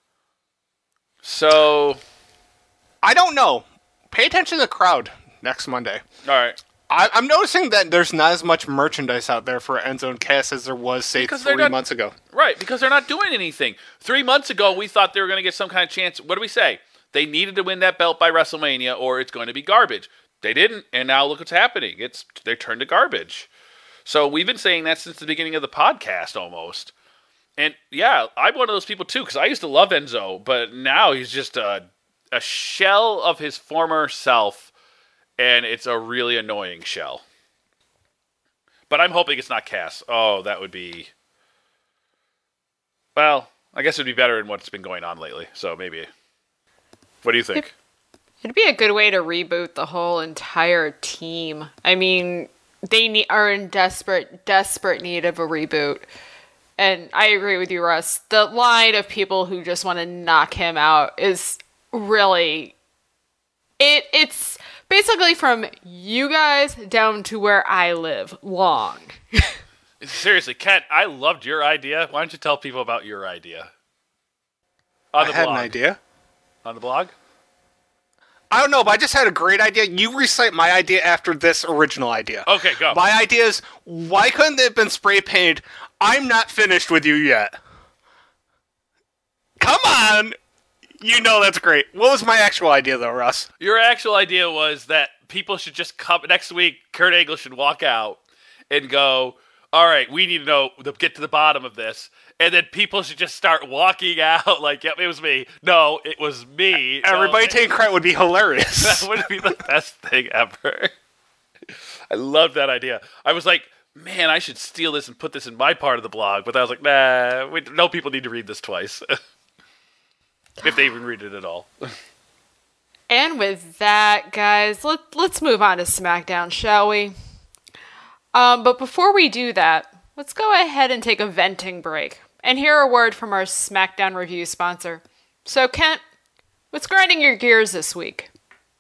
So I don't know. Pay attention to the crowd next Monday. All right. I, I'm noticing that there's not as much merchandise out there for Enzo and Cass as there was, say, because three not, months ago. Right, because they're not doing anything. Three months ago, we thought they were going to get some kind of chance. What do we say? They needed to win that belt by WrestleMania, or it's going to be garbage. They didn't, and now look what's happening. It's they turned to garbage. So we've been saying that since the beginning of the podcast almost. And yeah, I'm one of those people too, because I used to love Enzo, but now he's just a, a shell of his former self, and it's a really annoying shell. But I'm hoping it's not Cass. Oh, that would be... Well, I guess it would be better than what's been going on lately, so maybe. What do you think? It'd be a good way to reboot the whole entire team. I mean, they need, are in desperate, desperate need of a reboot. And I agree with you, Russ. The line of people who just want to knock him out is really... It. It's basically from you guys down to where I live. Long. Seriously, Kent, I loved your idea. Why don't you tell people about your idea? On the I had blog. an idea. On the blog? I don't know, but I just had a great idea. You recite my idea after this original idea. Okay, go. My idea is, why couldn't it have been spray painted, "I'm not finished with you yet"? Come on! You know that's great. What was my actual idea, though, Russ? Your actual idea was that people should just come... Next week, Kurt Angle should walk out and go, all right, we need to know, get to the bottom of this. And then people should just start walking out like, yep, it was me. No, it was me. Everybody no, taking credit would be hilarious. That would be the best thing ever. I love that idea. I was like, man, I should steal this and put this in my part of the blog. But I was like, nah, we, no people need to read this twice. If they even read it at all. And with that, guys, let, let's move on to SmackDown, shall we? Um, but before we do that, let's go ahead and take a venting break and hear a word from our SmackDown review sponsor. So, Kent, what's grinding your gears this week?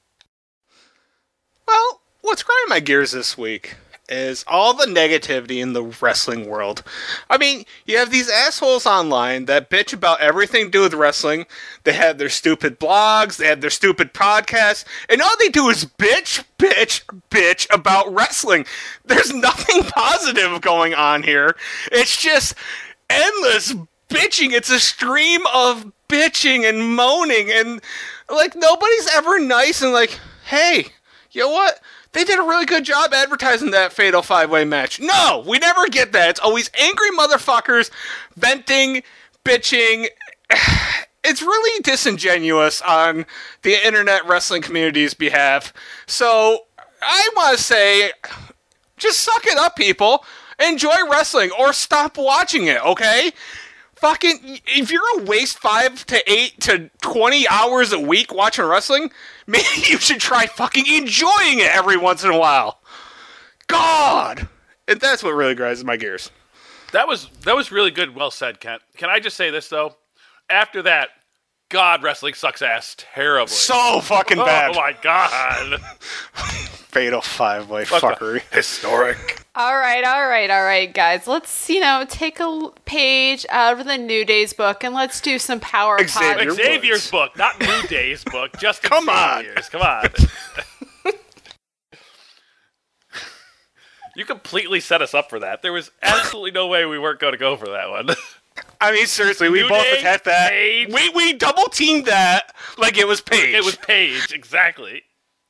Well, what's grinding my gears this week is all the negativity in the wrestling world. I mean, you have these assholes online that bitch about everything to do with wrestling. They have their stupid blogs, they have their stupid podcasts, and all they do is bitch, bitch, bitch about wrestling. There's nothing positive going on here. It's just endless bitching. It's a stream of bitching and moaning, and like nobody's ever nice and like, hey, you know what? They did a really good job advertising that Fatal five-Way match. No, we never get that. It's always angry motherfuckers venting, bitching. It's really disingenuous on the internet wrestling community's behalf. So I want to say, just suck it up, people. Enjoy wrestling or stop watching it, okay? Fucking, if you're gonna waste five to eight to twenty hours a week watching wrestling, maybe you should try fucking enjoying it every once in a while. God! And that's what really grinds my gears. That was that was really good. Well said, Kent. Can I just say this, though? After that, God, wrestling sucks ass terribly. So fucking bad. Oh, my God. Fatal five-way fuckery. Historic. All right, all right, all right, guys. Let's, you know, take a l- page out of the New Day's book and let's do some power Xavier pod- Xavier's book, not New Day's book. Just Come on. Xavier's. Come on. You completely set us up for that. There was absolutely no way we weren't going to go for that one. I mean, seriously, we New both Day, attacked that. Paige. We we double teamed that like it was Paige. It was Paige, exactly.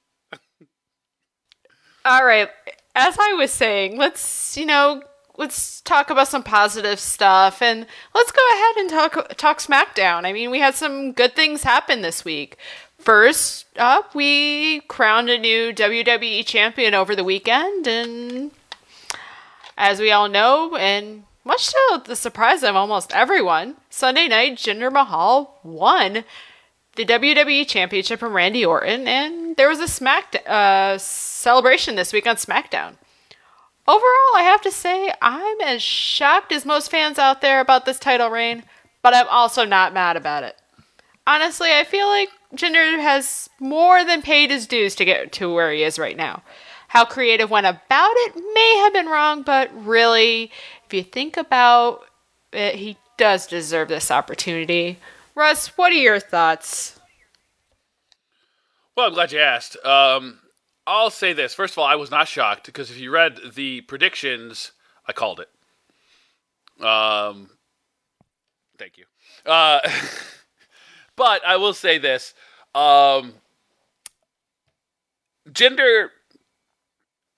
All right. As I was saying, let's, you know, let's talk about some positive stuff and let's go ahead and talk talk SmackDown. I mean, we had some good things happen this week. First up, we crowned a new W W E champion over the weekend, and as we all know, and much to the surprise of almost everyone, Sunday night, Jinder Mahal won the W W E Championship from Randy Orton, and there was a Smack uh, celebration this week on SmackDown. Overall, I have to say, I'm as shocked as most fans out there about this title reign, but I'm also not mad about it. Honestly, I feel like Jinder has more than paid his dues to get to where he is right now. How creative went about it may have been wrong, but really, if you think about it, he does deserve this opportunity. Russ, what are your thoughts? Well, I'm glad you asked. Um, I'll say this. First of all, I was not shocked, because if you read the predictions, I called it. Um, thank you. Uh, but I will say this. Um, Jinder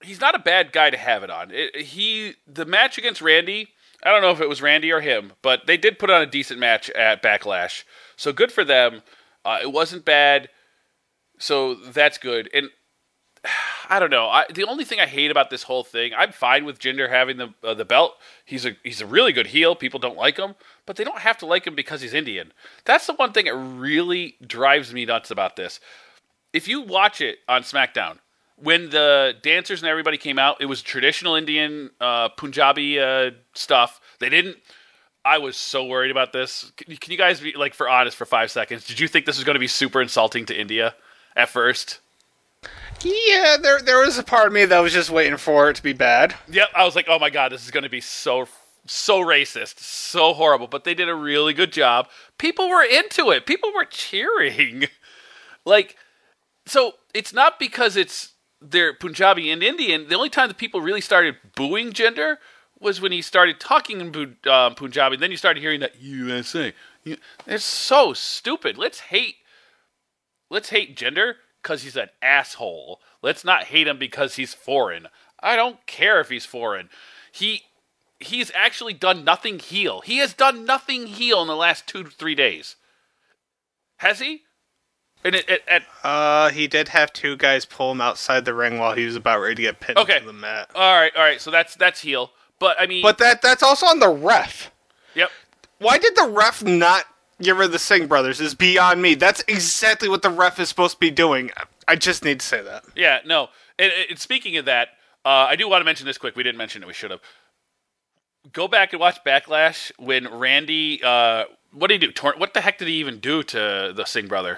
he's not a bad guy to have it on. It, he the match against Randy, I don't know if it was Randy or him, but they did put on a decent match at Backlash. So good for them. Uh, it wasn't bad. So that's good. And I don't know. I, the only thing I hate about this whole thing, I'm fine with Jinder having the uh, the belt. He's a he's a really good heel. People don't like him, but they don't have to like him because he's Indian. That's the one thing that really drives me nuts about this. If you watch it on SmackDown, when the dancers and everybody came out, it was traditional Indian uh, Punjabi uh, stuff. They didn't. I was so worried about this. Can, can you guys be like for honest for five seconds? Did you think this was going to be super insulting to India at first? Yeah, there there was a part of me that was just waiting for it to be bad. Yep, I was like, oh my god, this is going to be so so racist, so horrible. But they did a really good job. People were into it. People were cheering. Like, so it's not because it's they're Punjabi and Indian. The only time that people really started booing Jinder was when he started talking in um, Punjabi. Then you started hearing that U S A. It's so stupid. Let's hate. Let's hate Jinder because he's an asshole. Let's not hate him because he's foreign. I don't care if he's foreign. He he's actually done nothing heel. He has done nothing heel in the last two to three days. Has he? And it, it, it, uh, he did have two guys pull him outside the ring while he was about ready to get pinned okay. to the mat. All right, all right. So that's that's heel. But I mean, but that that's also on the ref. Yep. Why did the ref not get rid of the Singh brothers? Is beyond me. That's exactly what the ref is supposed to be doing. I just need to say that. Yeah, no. And, and speaking of that, uh, I do want to mention this quick. We didn't mention it. We should have. Go back and watch Backlash when Randy. Uh, what did he do? Tor- what the heck did he even do to the Singh brother?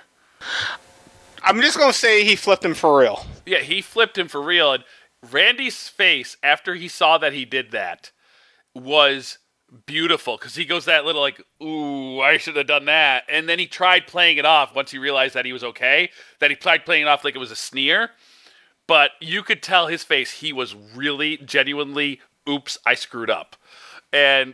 I'm just gonna say he flipped him for real. Yeah, he flipped him for real. And Randy's face after he saw that he did that was beautiful because he goes that little like, ooh, I should have done that. And then he tried playing it off once he realized that he was okay, that he tried playing it off like it was a sneer. But you could tell his face, he was really genuinely, oops, I screwed up. And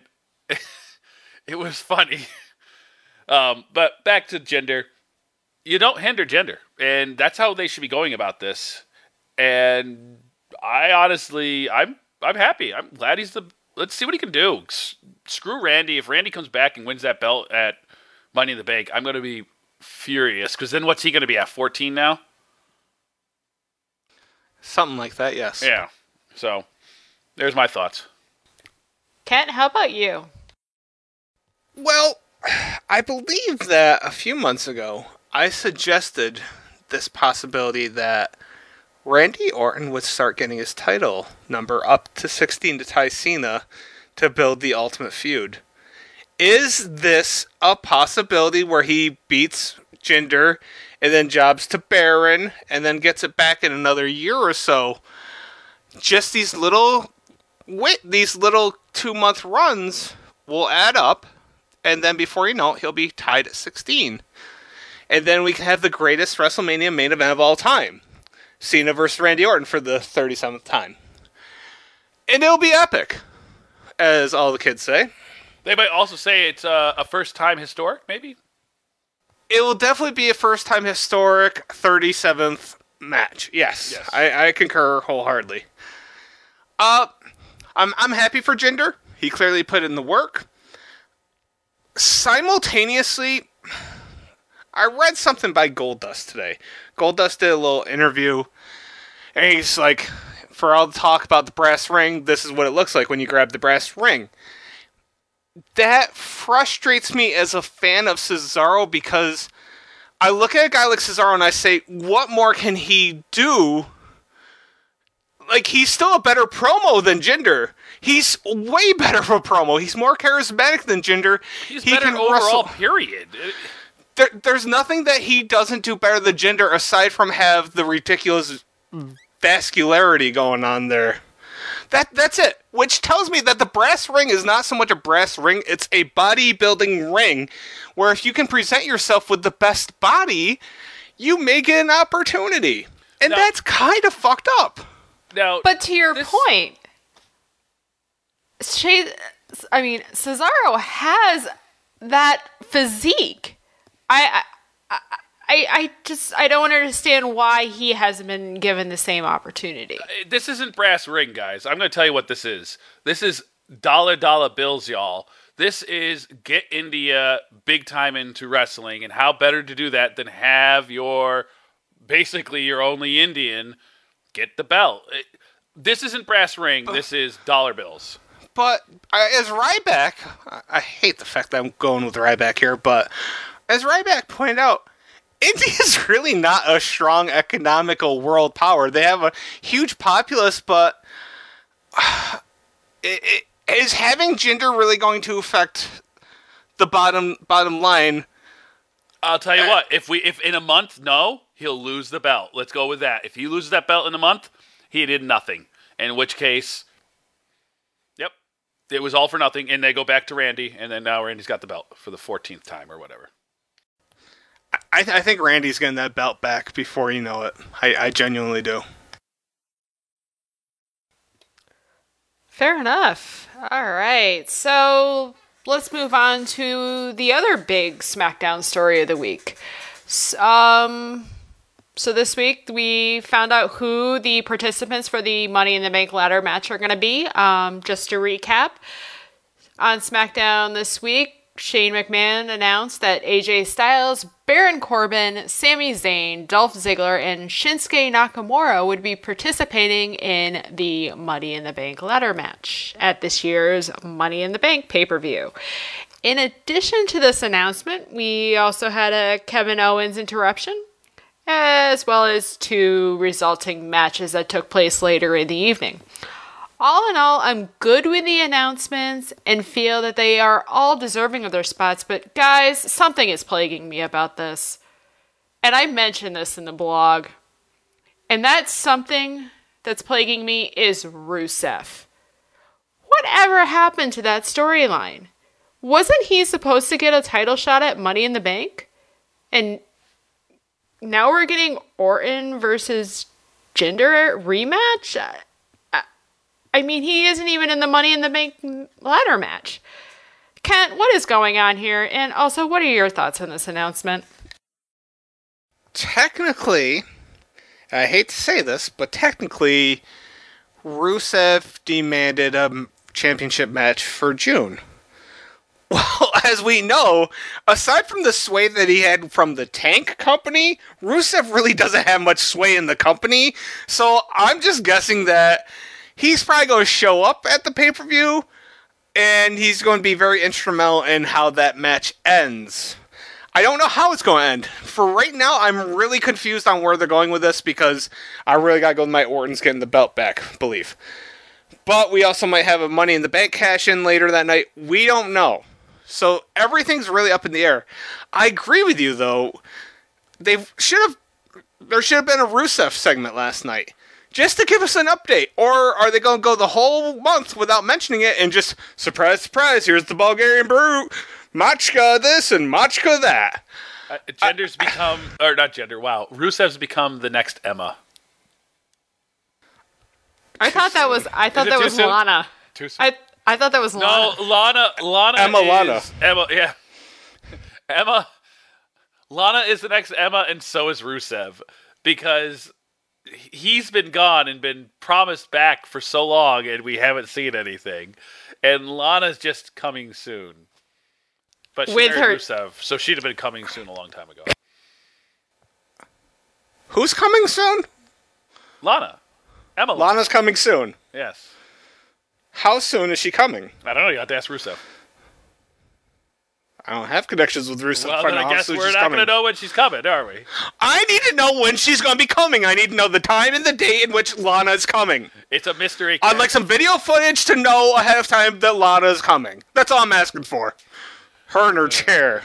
it was funny. Um, but back to Jinder. You don't hinder Jinder. And that's how they should be going about this. And I honestly, I'm I'm happy. I'm glad he's the... Let's see what he can do. S- screw Randy. If Randy comes back and wins that belt at Money in the Bank, I'm going to be furious. Because then what's he going to be at, fourteen now? Something like that, yes. Yeah. So, there's my thoughts. Kent, how about you? Well, I believe that a few months ago, I suggested this possibility that Randy Orton would start getting his title number up to sixteen to Ty Cena to build the Ultimate Feud. Is this a possibility where he beats Jinder and then jobs to Baron and then gets it back in another year or so? Just these little wait, these little two-month runs will add up, and then before you know it, he'll be tied at sixteen. And then we can have the greatest WrestleMania main event of all time. Cena versus Randy Orton for the thirty-seventh time. And it'll be epic, as all the kids say. They might also say it's a, a first-time historic, maybe? It will definitely be a first-time historic thirty-seventh match. Yes, yes. I, I concur wholeheartedly. Uh, I'm I'm happy for Jinder. He clearly put in the work. Simultaneously, I read something by Goldust today. Goldust did a little interview, and he's like, for all the talk about the brass ring, this is what it looks like when you grab the brass ring. That frustrates me as a fan of Cesaro because I look at a guy like Cesaro and I say, what more can he do? Like, he's still a better promo than Jinder. He's way better of a promo. He's more charismatic than Jinder. He's he better can overall, wrestle. period. There, there's nothing that he doesn't do better than Jinder aside from have the ridiculous vascularity going on there. That That's it. Which tells me that the brass ring is not so much a brass ring, it's a bodybuilding ring where if you can present yourself with the best body, you may get an opportunity. And now, that's kind of fucked up. Now, But to your this... point, Shay, I mean, Cesaro has that physique. I, I, I, I just I don't understand why he hasn't been given the same opportunity. This isn't brass ring, guys. I'm going to tell you what this is. This is dollar dollar bills, y'all. This is get India big time into wrestling, and how better to do that than have your, basically your only Indian get the belt. It, this isn't brass ring. This is dollar bills. But uh, as Ryback, I, I hate the fact that I'm going with Ryback here, but as Ryback pointed out, India's really not a strong economical world power. They have a huge populace, but uh, it, it, is having Jinder really going to affect the bottom bottom line? I'll tell you uh, what. If we if in a month, no, he'll lose the belt. Let's go with that. If he loses that belt in a month, he did nothing. In which case, yep, it was all for nothing, and they go back to Randy, and then now Randy's got the belt for the fourteenth time or whatever. I, th- I think Randy's getting that belt back before you know it. I, I genuinely do. Fair enough. All right, so let's move on to the other big SmackDown story of the week. Um, so this week we found out who the participants for the Money in the Bank ladder match are going to be. Um, just to recap, on SmackDown this week, Shane McMahon announced that A J Styles, Baron Corbin, Sami Zayn, Dolph Ziggler, and Shinsuke Nakamura would be participating in the Money in the Bank ladder match at this year's Money in the Bank pay-per-view. In addition to this announcement, we also had a Kevin Owens interruption, as well as two resulting matches that took place later in the evening. All in all, I'm good with the announcements and feel that they are all deserving of their spots, but guys, something is plaguing me about this. And I mentioned this in the blog. And that something that's plaguing me is Rusev. Whatever happened to that storyline? Wasn't he supposed to get a title shot at Money in the Bank? And now we're getting Orton versus Jinder rematch? I mean, he isn't even in the Money in the Bank ladder match. Kent, what is going on here? And also, what are your thoughts on this announcement? Technically, I hate to say this, but technically, Rusev demanded a championship match for June. Well, as we know, aside from the sway that he had from the Tank Company, Rusev really doesn't have much sway in the company. So I'm just guessing that he's probably going to show up at the pay-per-view, and he's going to be very instrumental in how that match ends. I don't know how it's going to end. For right now, I'm really confused on where they're going with this, because I really got to go with my Orton's getting the belt back belief. But we also might have a Money in the Bank cash-in later that night. We don't know. So everything's really up in the air. I agree with you, though. They should have. There should have been a Rusev segment last night, just to give us an update. Or are they going to go the whole month without mentioning it and just, surprise, surprise, here's the Bulgarian Brute, Machka this and Machka that. Uh, gender's I, become, or not gender, wow. Rusev's become the next Emma. I thought that was, I thought that was soon? Lana. Too soon? I, I thought that was Lana. No, Lana, Lana Emma is, Lana. Emma, yeah. Emma, Lana is the next Emma, and so is Rusev. Because he's been gone and been promised back for so long, and we haven't seen anything. And Lana's just coming soon. But she With married her... Rusev, so she'd have been coming soon a long time ago. Who's coming soon? Lana. Emma. Lana's coming soon. Yes. How soon is she coming? I don't know. You have to ask Rusev. I don't have connections with Rusev. Well, then I guess we're not going to know when she's coming, are we? I need to know when she's going to be coming. I need to know the time and the date in which Lana is coming. It's a mystery. I'd like some video footage to know ahead of time that Lana is coming. That's all I'm asking for. Her in her chair.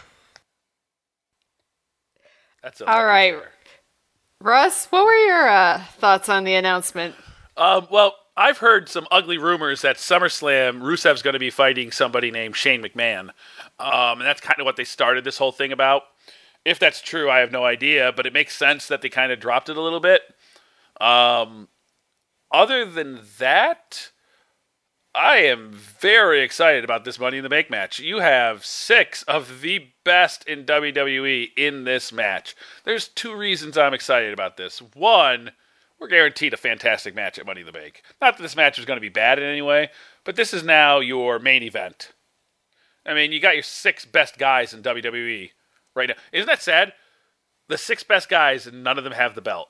That's a all right. chair. Russ, what were your uh, thoughts on the announcement? Um, well, I've heard some ugly rumors that SummerSlam, Rusev's going to be fighting somebody named Shane McMahon. Um, and that's kind of what they started this whole thing about. If that's true, I have no idea, but it makes sense that they kind of dropped it a little bit. Um, other than that, I am very excited about this Money in the Bank match. You have six of the best in W W E in this match. There's two reasons I'm excited about this. One, we're guaranteed a fantastic match at Money in the Bank. Not that this match is going to be bad in any way, but this is now your main event. I mean, you got your six best guys in W W E right now. Isn't that sad? The six best guys, and none of them have the belt.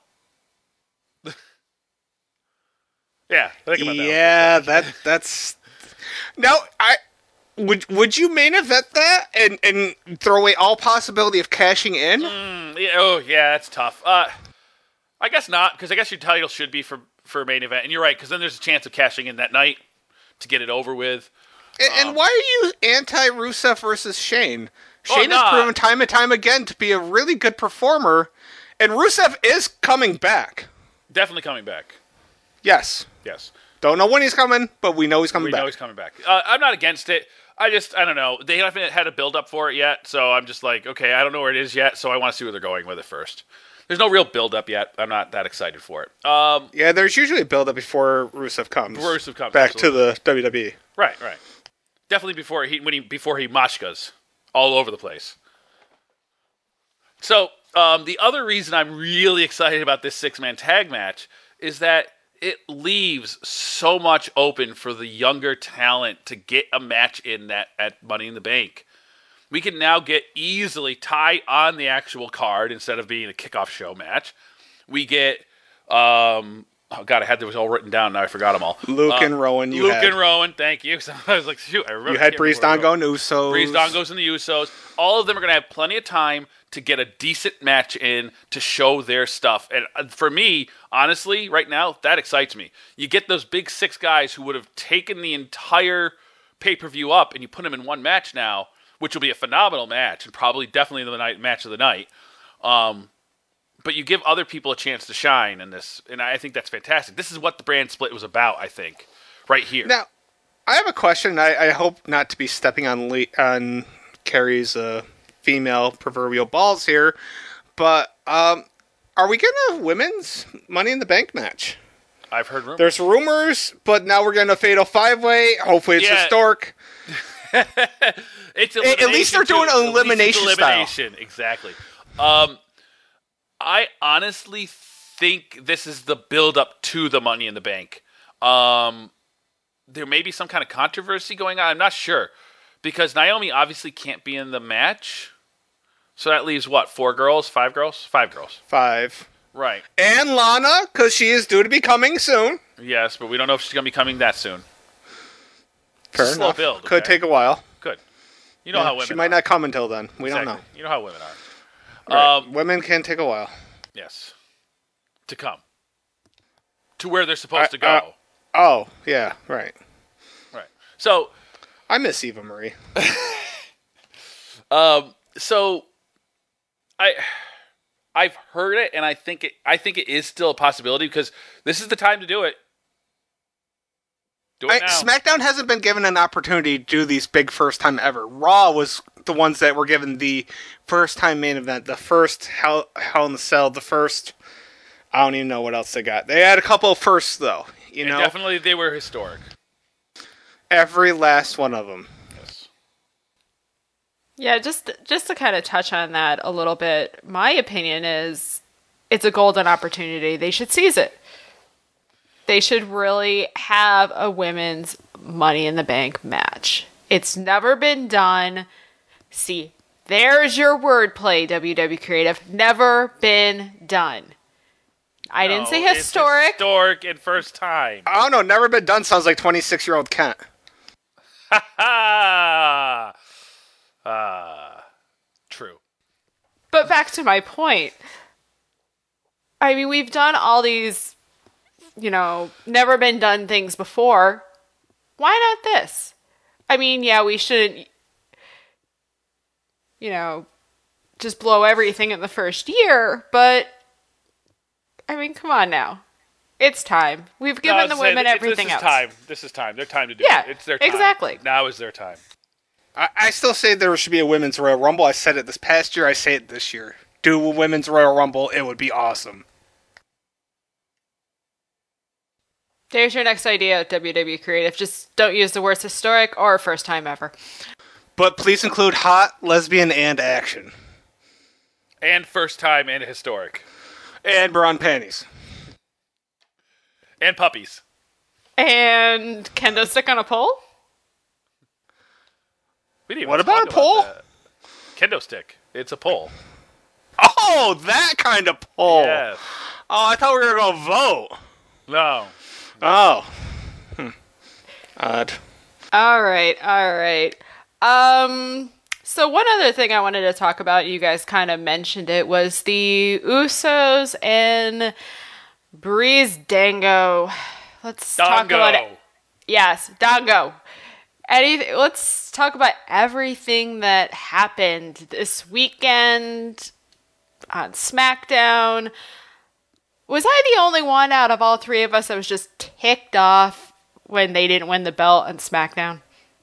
Yeah, think about that. Yeah, that that's. Now, I would would you main event that and and throw away all possibility of cashing in? Mm, yeah, oh, yeah, that's tough. Uh, I guess not, because I guess your title should be for for a main event, and you're right, because then there's a chance of cashing in that night to get it over with. And, um, and why are you anti Rusev versus Shane? Shane oh, has nah. proven time and time again to be a really good performer, and Rusev is coming back. Definitely coming back. Yes. Yes. Don't know when he's coming, but we know he's coming we back. know he's coming back. Uh, I'm not against it. I just, I don't know. They haven't had a build-up for it yet, so I'm just like, okay, I don't know where it is yet, so I want to see where they're going with it first. There's no real build-up yet. I'm not that excited for it. Um, yeah, there's usually a build-up before Rusev comes. Before Rusev comes, back absolutely. to the W W E. Right, right. Definitely before he when he before he mashkas all over the place. So um, the other reason I'm really excited about this six-man tag match is that it leaves so much open for the younger talent to get a match in that at Money in the Bank. We can now get easily Ty on the actual card instead of being a kickoff show match. We get, um, oh god, I had those all written down. Now I forgot them all. Luke uh, and Rowan. You Luke had. and Rowan, thank you. So I was like, shoot, I remember. You had Breeze Dongo and Usos. Breeze Dongos and the Usos. All of them are going to have plenty of time to get a decent match in to show their stuff. And for me, honestly, right now, that excites me. You get those big six guys who would have taken the entire pay-per-view up, and you put them in one match now, which will be a phenomenal match, and probably definitely the night match of the night. Um, but you give other people a chance to shine in this, and I think that's fantastic. This is what the brand split was about, I think, right here. Now, I have a question. I, I hope not to be stepping on Le- on Carrie's uh, female proverbial balls here, but um, are we getting a women's Money in the Bank match? I've heard rumors. There's rumors, but now we're getting a fatal five-way. Hopefully it's Yeah. historic. It's At least they're doing too. elimination At least it's elimination, exactly. Um, I honestly think this is the build-up to the Money in the Bank. Um, there may be some kind of controversy going on. I'm not sure. Because Naomi obviously can't be in the match. So that leaves, what, four girls? Five girls? Five girls. Five. Right. And Lana, because she is due to be coming soon. Yes, but we don't know if she's going to be coming that soon. Fair It's a slow enough. build, Could okay? take a while. Good. You know Yeah, how women She might are. not come until then. We Exactly. don't know. You know how women are. Right. Um, Women can take a while. yes. To come. To where they're supposed to go. Uh, uh, oh, yeah, right. right. So... I miss Eva Marie. Um, so I I've heard it, and I think it I think it is still a possibility because this is the time to do it. Do it I, now. SmackDown hasn't been given an opportunity to do these big first time ever. Raw was the ones that were given the first time main event, the first Hell, Hell in the Cell, the first. I don't even know what else they got. They had a couple of firsts though. You And know, definitely they were historic. every last one of them. Yes. Yeah, just just to kind of touch on that a little bit, my opinion is it's a golden opportunity. They should seize it. They should really have a women's Money in the Bank match. It's never been done. See, there's your wordplay, W W Creative. Never been done. I didn't No, say it's historic. historic and first time. I don't know. Never been done sounds like twenty-six year old Kent. Ah, ah, true. But back to my point. I mean, we've done all these, you know, never been done things before. Why not this? I mean, yeah, we shouldn't, you know, just blow everything in the first year, but, I mean, come on now. It's time. We've given No, the I'm saying women this- everything this else. is time. This is time. Their time to do Yeah, it. It's their time. exactly. Now is their time. I, I still say there should be a women's Royal Rumble. I said it this past year. I say it this year. Do a women's Royal Rumble. It would be awesome. There's your next idea, W W E Creative. Just don't use the words historic or first time ever. But please include hot, lesbian, and action. And first time and historic. And bra and panties. And puppies. And kendo stick on a pole? We didn't even What about talk a pole? that. Kendo stick. It's a pole. Oh, that kind of pole. Yeah. Oh, I thought we were going to vote. No. Oh. Hmm. Odd. All right, all right. Um, so one other thing I wanted to talk about, you guys kind of mentioned it, was the Usos and Breezango. Let's talk about it. Dongo. Yes, Dongo. Anything, let's talk about everything that happened this weekend on SmackDown. Was I the only one out of all three of us that was just ticked off when they didn't win the belt on SmackDown?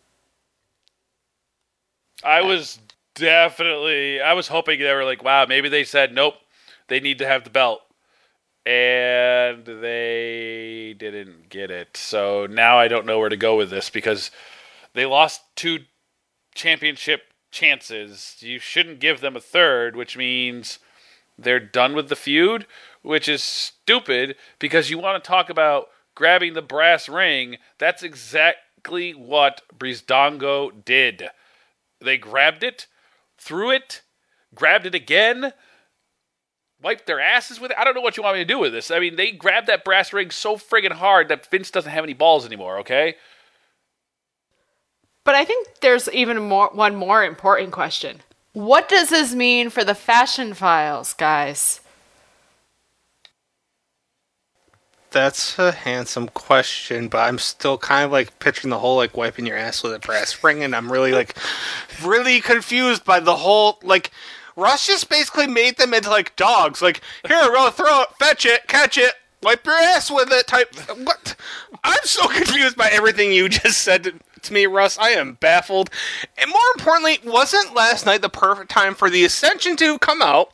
I was definitely, I was hoping they were like, wow, maybe they said, nope, they need to have the belt. And they didn't get it. So now I don't know where to go with this because they lost two championship chances. You shouldn't give them a third, which means they're done with the feud, which is stupid because you want to talk about grabbing the brass ring. That's exactly what Breezango did. They grabbed it, threw it, grabbed it again, wiped their asses with it. I don't know what you want me to do with this. I mean, they grabbed that brass ring so friggin' hard that Vince doesn't have any balls anymore, okay? But I think there's even more one more important question. What does this mean for the Fashion Files, guys? That's a handsome question, but I'm still kind of like picturing the whole like wiping your ass with a brass ring, and I'm really like really confused by the whole like Russ just basically made them into like dogs. Like, here, go throw it, fetch it, catch it, wipe your ass with it. Type. What? I'm so confused by everything you just said to, to me, Russ. I am baffled. And more importantly, wasn't last night the perfect time for the Ascension to come out?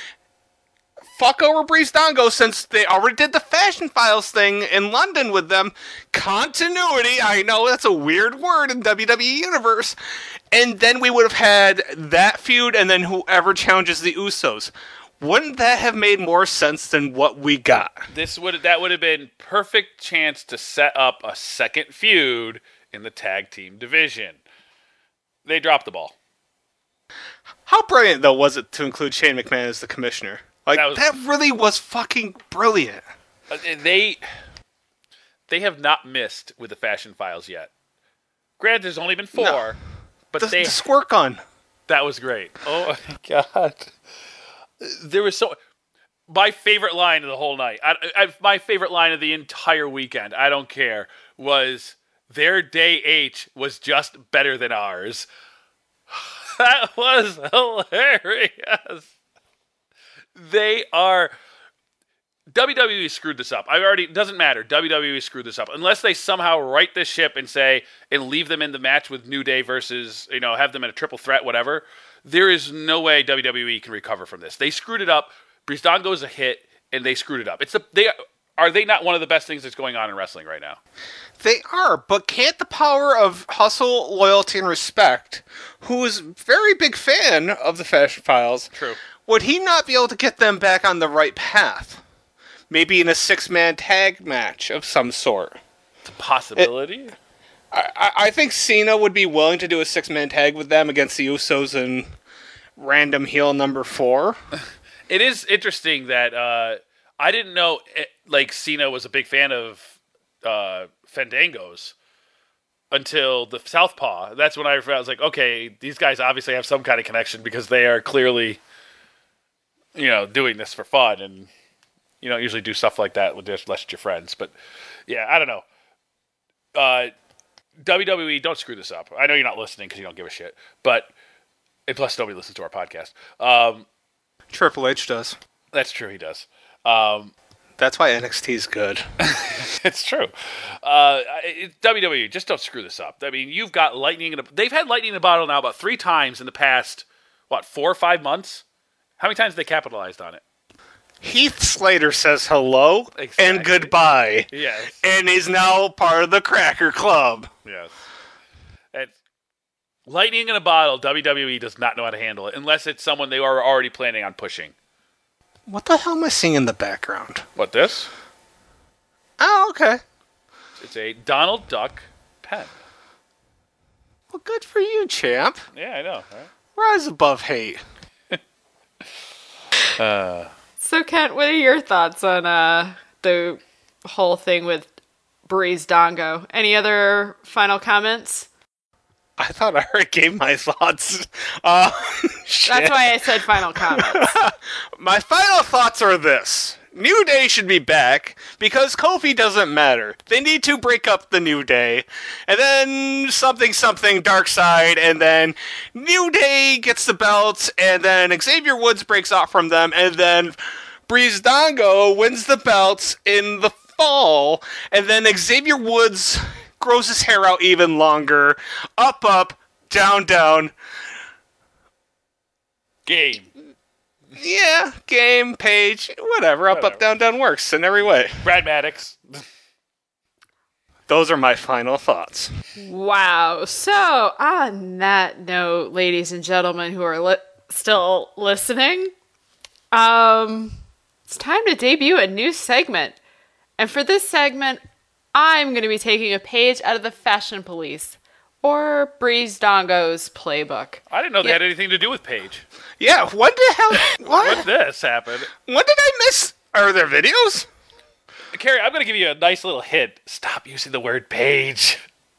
Fuck over Breezango since they already did the Fashion Files thing in London with them. Continuity, I know that's a weird word in W W E Universe. And then we would have had that feud and then whoever challenges the Usos. Wouldn't that have made more sense than what we got? This would that would have been perfect chance to set up a second feud in the tag team division. They dropped the ball. How brilliant, though, was it to include Shane McMahon as the commissioner? Like, that, was, that really was fucking brilliant. They they have not missed with the Fashion Files yet. Granted, there's only been four, no. but the, they... The squirt gun. That was great. Oh, my God. There was so... My favorite line of the whole night, I, I, my favorite line of the entire weekend, I don't care, was their day H was just better than ours. That was hilarious. They are... W W E screwed this up. I already... It doesn't matter. W W E screwed this up. Unless they somehow right this ship and say... And leave them in the match with New Day versus... You know, have them in a triple threat, whatever. There is no way W W E can recover from this. They screwed it up. Breezango is a hit, and they screwed it up. It's the... They... Are they not one of the best things that's going on in wrestling right now? They are, but can't the power of hustle, loyalty, and respect, who is a very big fan of the Fashion Files... True. Would he not be able to get them back on the right path? Maybe in a six-man tag match of some sort. It's a possibility. It, I, I think Cena would be willing to do a six-man tag with them against the Usos and random heel number four. It is interesting that uh, I didn't know it, like Cena was a big fan of uh, Fandangos until the Southpaw. That's when I found I was like, okay, these guys obviously have some kind of connection because they are clearly... you know, doing this for fun, and you don't usually do stuff like that with just less your friends. But yeah, I don't know. Uh, W W E, don't screw this up. I know you're not listening because you don't give a shit, but and plus nobody listens to our podcast. Um, Triple H does. That's true. He does. Um, that's why N X T is good. It's true. Uh, it, W W E, just don't screw this up. I mean, you've got lightning in a, they've had lightning in a bottle now about three times in the past, what, four or five months? How many times have they capitalized on it? Heath Slater says hello Exactly. and goodbye. Yes. And he's now part of the Cracker Club. Yes. And lightning in a bottle, W W E does not know how to handle it, unless it's someone they are already planning on pushing. What the hell am I seeing in the background? What, this? Oh, okay. It's a Donald Duck pen. Well, good for you, champ. Yeah, I know, right? Rise above hate. Uh, So, Kent, what are your thoughts on uh, the whole thing with Breezango? Any other final comments? I thought I already gave my thoughts. Uh, That's why I said final comments. My final thoughts are this. New Day should be back because Kofi doesn't matter. They need to break up the New Day. And then something something Dark Side, and then New Day gets the belts, and then Xavier Woods breaks off from them, and then Breezango wins the belts in the fall, and then Xavier Woods grows his hair out even longer. Up, up, down, down. game. Yeah, game, page, whatever. Up, Whatever. up, down, down works in every way. Brad Maddox. Those are my final thoughts. Wow. So, on that note, ladies and gentlemen who are li- still listening, um, it's time to debut a new segment. And for this segment, I'm going to be taking a page out of the Fashion Police, or Breezango's playbook. I didn't know they Yeah. had anything to do with Paige. Yeah, when the hell? When What? this happened. When did I miss? Are there videos? Carrie, I'm going to give you a nice little hint. Stop using the word Paige.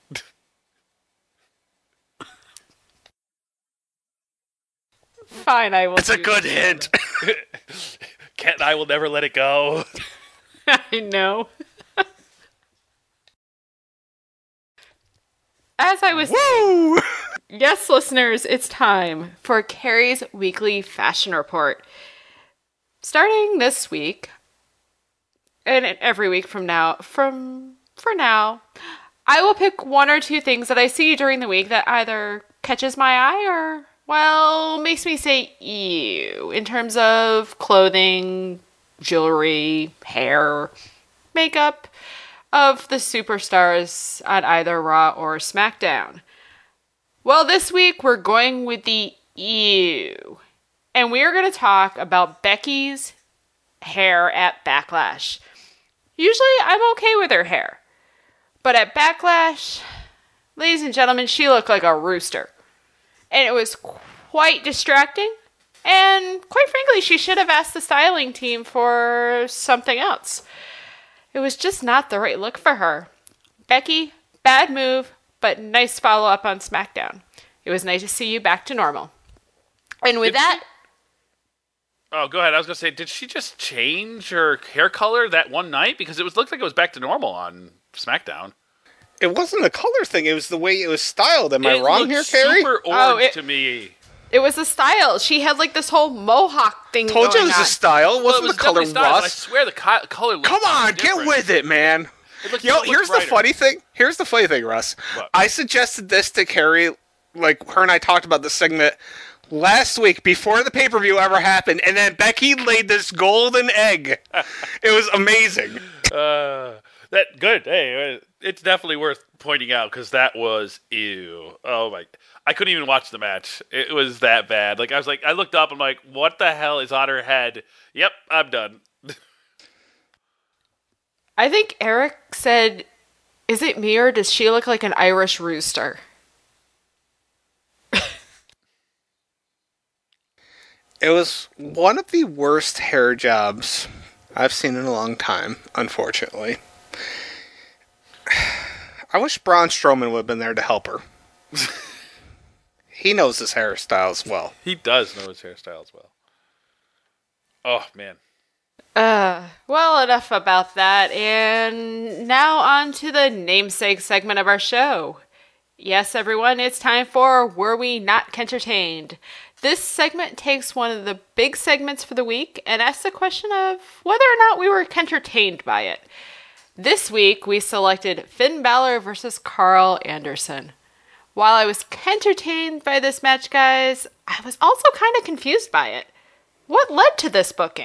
Fine, I will. It's a do good that. hint. Kat and I will never let it go. I know. As I was Woo! Yes, listeners, it's time for Carrie's weekly fashion report. Starting this week, and every week from now, from for now, I will pick one or two things that I see during the week that either catches my eye or, well, makes me say ew in terms of clothing, jewelry, hair, makeup of the superstars on either Raw or SmackDown. Well, this week we're going with the ew. And we are going to talk about Becky's hair at Backlash. Usually I'm okay with her hair. But at Backlash, ladies and gentlemen, she looked like a rooster. And it was quite distracting. And quite frankly, she should have asked the styling team for something else. It was just not the right look for her. Becky, bad move, but nice follow-up on SmackDown. It was nice to see you back to normal. And with Did that, Oh, go ahead. I was going to say, did she just change her hair color that one night? Because it was looked like it was back to normal on SmackDown. It wasn't a color thing. It was the way it was styled. Am I It wrong looked here, Carrie? super orange Oh, it- to me. it was the style. She had like this whole mohawk thing Told you it going was on. a style. It Well, it wasn't was the color definitely styled, but I rust. swear the co- color looked Come on, get different. with it, man. It looked- You know, it looked here's the brighter. funny thing. Here's the funny thing, Russ. What? I suggested this to Carrie, like her and I talked about this segment last week before the pay-per-view ever happened, and then Becky laid this golden egg. It was amazing. Uh, that good. Hey, it's definitely worth pointing out because that was ew. Oh my! I couldn't even watch the match. It was that bad. Like I was like, I looked up. I'm like, what the hell is on her head? Yep, I'm done. I think Eric said, is it me or does she look like an Irish rooster? It was one of the worst hair jobs I've seen in a long time, unfortunately. I wish Braun Strowman would have been there to help her. He knows his hairstyle as well. He does know his hairstyle as well. Oh man. Uh, well, enough about that. And now on to the namesake segment of our show. Yes, everyone, it's time for Were We Not Entertained? This segment takes one of the big segments for the week and asks the question of whether or not we were entertained by it. This week, we selected Finn Balor versus Carl Anderson. While I was entertained by this match, guys, I was also kind of confused by it. What led to this booking?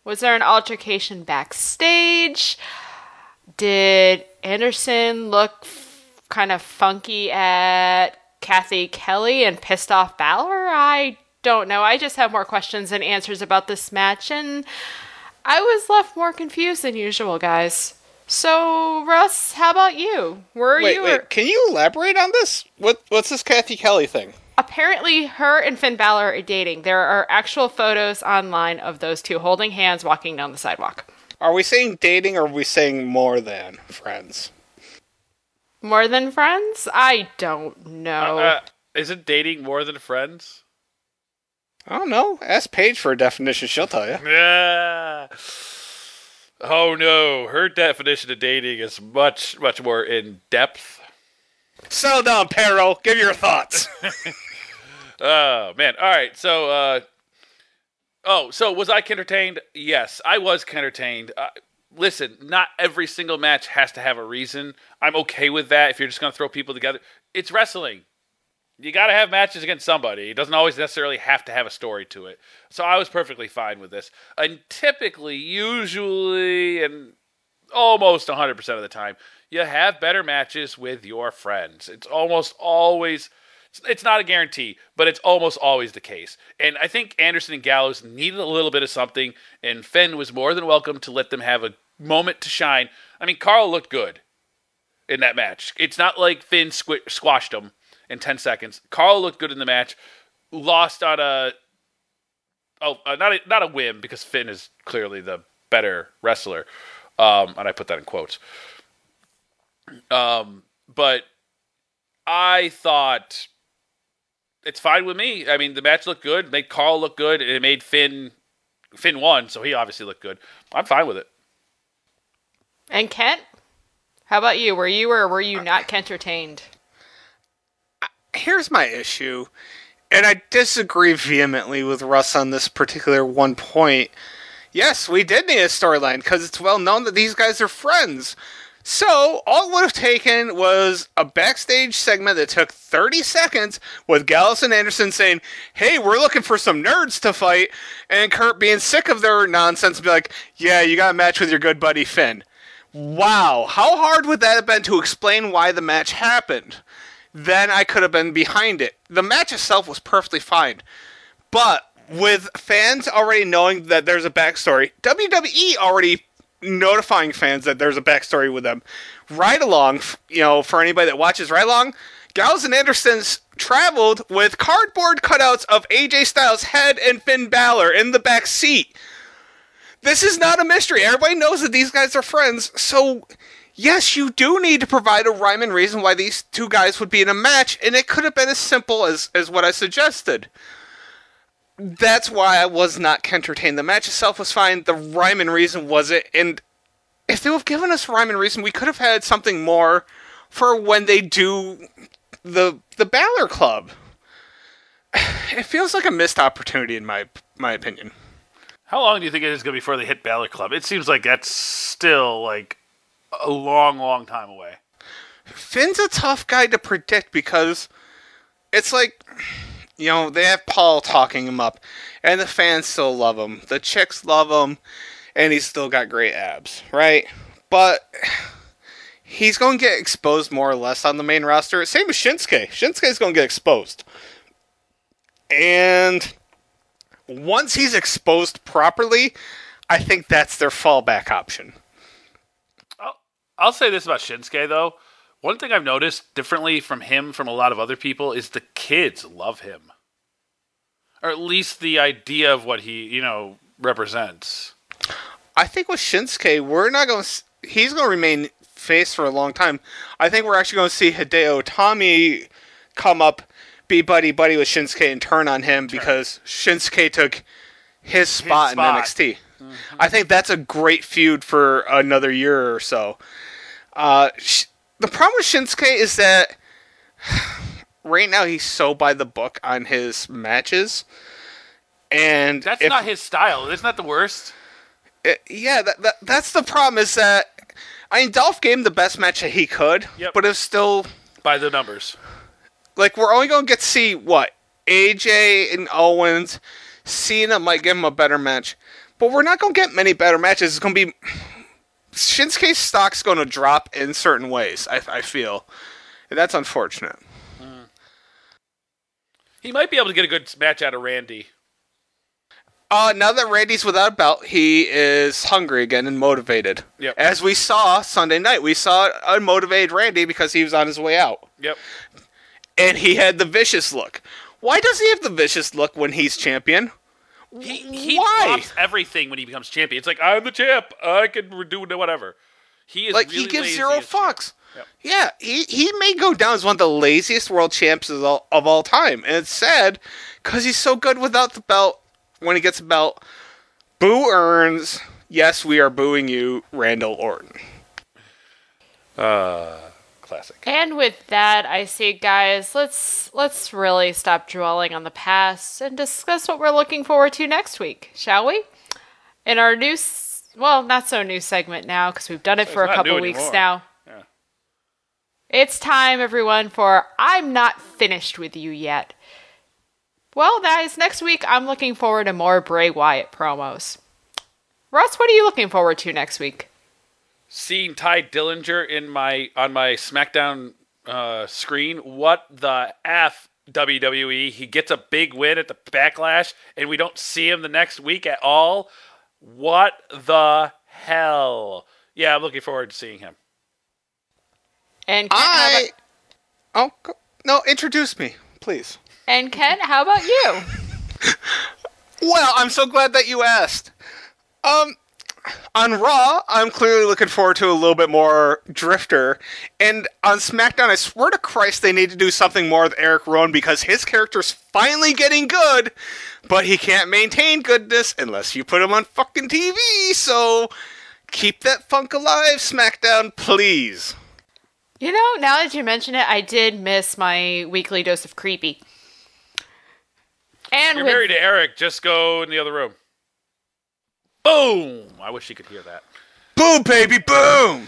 Was there an altercation backstage? Did Anderson look f- kind of funky at Kathy Kelly and pissed off Balor? I don't know. I just have more questions than answers about this match, and I was left more confused than usual, guys. So, Russ, how about you? Were wait, you? Wait, or- can you elaborate on this? What What's this Kathy Kelly thing? Apparently, her and Finn Balor are dating. There are actual photos online of those two holding hands walking down the sidewalk. Are we saying dating, or are we saying more than friends? More than friends? I don't know. Uh, uh, isn't dating more than friends? I don't know. Ask Paige for a definition. She'll tell you. Yeah. Oh no, her definition of dating is much, much more in depth. Settle down, Perro. Give your thoughts. Oh man. All right. So, uh, oh, so was I entertained? Yes, I was entertained. Uh, listen, not every single match has to have a reason. I'm okay with that. If you're just going to throw people together, it's wrestling. You got to have matches against somebody. It doesn't always necessarily have to have a story to it. So I was perfectly fine with this. And typically, usually, and almost one hundred percent of the time, you have better matches with your friends. It's almost always, it's not a guarantee, but it's almost always the case. And I think Anderson and Gallows needed a little bit of something, and Finn was more than welcome to let them have a moment to shine. I mean, Carl looked good in that match. It's not like Finn squ- squashed him in ten seconds. Carl looked good in the match. Lost on a oh uh, not a, not a whim, because Finn is clearly the better wrestler, um, and I put that in quotes. Um, but I thought it's fine with me. I mean, the match looked good, made Carl look good, and it made Finn Finn won, so he obviously looked good. I'm fine with it. And Kent? How about you? Were you or were you not entertained? Here's my issue, and I disagree vehemently with Russ on this particular one point. Yes, we did need a storyline, because it's well known that these guys are friends. So, all it would have taken was a backstage segment that took thirty seconds with Gallows and Anderson saying, hey, we're looking for some nerds to fight, and Kurt being sick of their nonsense and be like, yeah, you got a match with your good buddy Finn. Wow, how hard would that have been to explain why the match happened? Then I could have been behind it. The match itself was perfectly fine. But with fans already knowing that there's a backstory, W W E already notifying fans that there's a backstory with them. Ride Along, you know, for anybody that watches Ride Along, Gallows and Anderson's traveled with cardboard cutouts of A J Styles' head and Finn Balor in the back seat. This is not a mystery. Everybody knows that these guys are friends, so yes, you do need to provide a rhyme and reason why these two guys would be in a match, and it could have been as simple as, as what I suggested. That's why I was not entertained. The match itself was fine. The rhyme and reason was it, and if they would have given us rhyme and reason, we could have had something more for when they do the the Balor Club. It feels like a missed opportunity, in my my opinion. How long do you think it is going to be before they hit Balor Club? It seems like that's still like a long, long time away. Finn's a tough guy to predict because it's like, you know, they have Paul talking him up, and the fans still love him. The chicks love him, and he's still got great abs, right? But he's going to get exposed more or less on the main roster. Same as Shinsuke. Shinsuke's going to get exposed. And once he's exposed properly, I think that's their fallback option. I'll, I'll say this about Shinsuke, though. One thing I've noticed differently from him from a lot of other people is the kids love him. Or at least the idea of what he, you know, represents. I think with Shinsuke, we're not going to... He's going to remain face for a long time. I think we're actually going to see Hideo Itami come up, be buddy-buddy with Shinsuke, and turn on him turn. because Shinsuke took his spot, his spot. in N X T. Mm-hmm. I think that's a great feud for another year or so. Uh, the problem with Shinsuke is that right now he's so by the book on his matches. And that's if, not his style. Isn't that the worst? It, yeah, that, that that's the problem is that, I mean, Dolph gave him the best match that he could, yep. but it's still... By the numbers. Like, we're only going to get to see, what, A J and Owens Cena might give him a better match. But we're not going to get many better matches. It's going to be... Shinsuke's stock's going to drop in certain ways, I, I feel. And that's unfortunate. Mm. He might be able to get a good match out of Randy. Uh, now that Randy's without a belt, he is hungry again and motivated. Yep. As we saw Sunday night, we saw unmotivated Randy because he was on his way out. Yep. And he had the vicious look. Why does he have the vicious look when he's champion? He he Why? drops everything when he becomes champion. It's like, I'm the champ. I can do whatever. He is like really he gives lazy zero as fucks. Yep. Yeah, he, he may go down as one of the laziest world champs of all, of all time. And it's sad because he's so good without the belt. When he gets a belt, boo earns. Yes, we are booing you, Randall Orton. Uh, classic. And with that, I say, guys, let's let's really stop dwelling on the past and discuss what we're looking forward to next week, shall we? In our new, s- well, not so new segment now because we've done it for It's a not couple new weeks anymore. now. Yeah. It's time, everyone, for I'm Not Finished With You Yet. Well, guys, next week I'm looking forward to more Bray Wyatt promos. Russ, what are you looking forward to next week? Seeing Ty Dillinger in my on my SmackDown uh, screen. What the F, W W E? He gets a big win at the Backlash, and we don't see him the next week at all. What the hell? Yeah, I'm looking forward to seeing him. And Ken, how I... about, Oh, go- no, introduce me, please. and Ken, how about you? Well, I'm so glad that you asked. Um, on Raw, I'm clearly looking forward to a little bit more Drifter. And on SmackDown, I swear to Christ, they need to do something more with Eric Rowan because his character's finally getting good, but he can't maintain goodness unless you put him on fucking T V. So keep that funk alive, SmackDown, please. You know, now that you mention it, I did miss my weekly dose of creepy. And You're with, married to Eric. Just go in the other room. Boom! I wish you could hear that. Boom, baby, boom!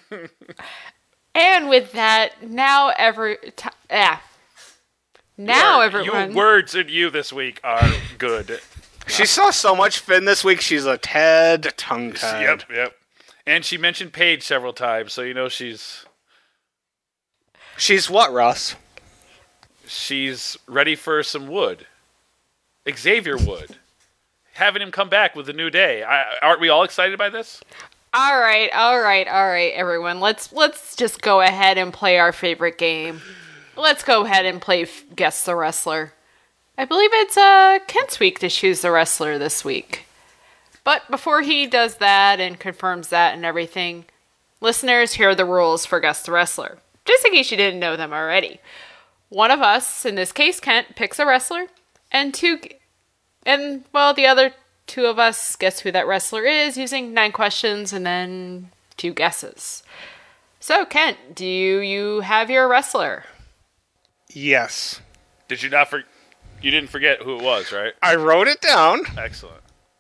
and with that, now every t- ah, now Your- everyone. Your words and you this week are good. She saw so much Finn this week, she's a tad tongue-tied. Yep, yep. And she mentioned Paige several times, so you know she's She's what, Russ? she's ready for some wood. Xavier Wood. Having him come back with a new day. I, aren't we all excited by this? all right, all right, all right, everyone. Let's let's just go ahead and play our favorite game. Let's go ahead and play f- Guess the Wrestler. I believe it's uh, Kent's week to choose the wrestler this week. But before he does that and confirms that and everything, listeners, here are the rules for Guess the Wrestler. Just in case you didn't know them already. One of us, in this case Kent, picks a wrestler, and two, and well, the other two of us guess who that wrestler is using nine questions and then two guesses. So, Kent, do you, you have your wrestler? Yes. Did you not for you didn't forget who it was, right? I wrote it down. Excellent.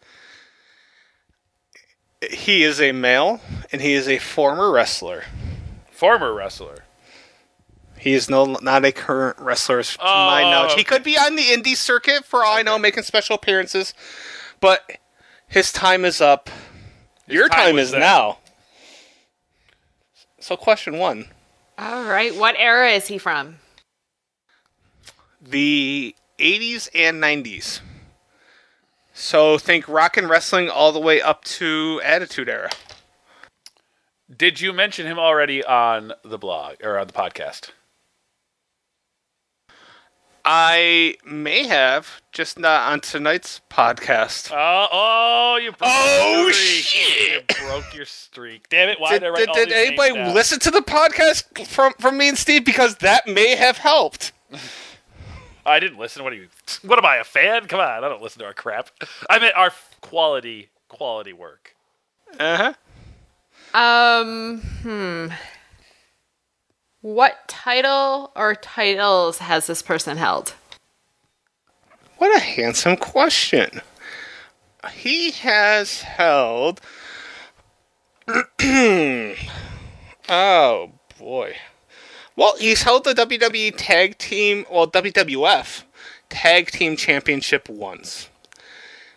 He is a male, and he is a former wrestler. Former wrestler. He is no not a current wrestler, to Oh, my knowledge. okay. He could be on the indie circuit, for all I know, making special appearances. But his time is up. His Your time time, was is then. now. So question one. All right, what era is he from? The eighties and nineties. So think rock and wrestling all the way up to Attitude Era. Did you mention him already on the blog or on the podcast? I may have, just not on tonight's podcast. Oh, oh, you broke Oh, your streak. shit. You broke your streak. Damn it, why Did, did, I write did, all did these names anybody down? listen to the podcast from, from me and Steve? Because that may have helped. I didn't listen. What are you? What am I, a fan? Come on, I don't listen to our crap. I meant our quality, quality work. Uh-huh. Um, hmm. What title or titles has this person held? What a handsome question. He has held... oh, boy. Well, he's held the W W E Tag Team... Well, W W F Tag Team Championship once.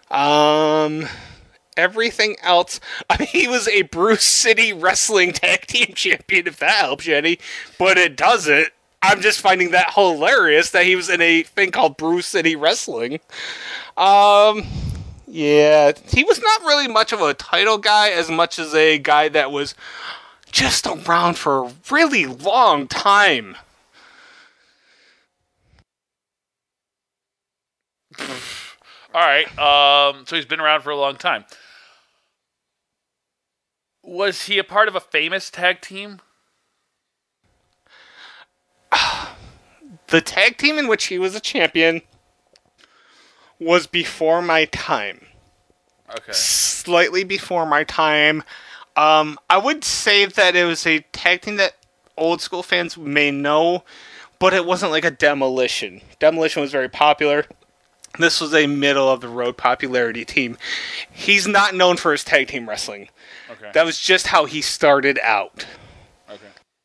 Um, everything else. I mean, he was a Bruce City Wrestling Tag Team Champion, if that helps you any, but it doesn't. I'm just finding that hilarious that he was in a thing called Bruce City Wrestling. Um, yeah, he was not really much of a title guy as much as a guy that was just around for a really long time. All right. Um, so he's been around for a long time. Was he a part of a famous tag team? The tag team in which he was a champion was before my time. Okay. Slightly before my time. Um, I would say that it was a tag team that old school fans may know, but it wasn't like a Demolition. Demolition was very popular. This was a middle of the road popularity team. He's not known for his tag team wrestling. Okay. That was just how he started out, Okay.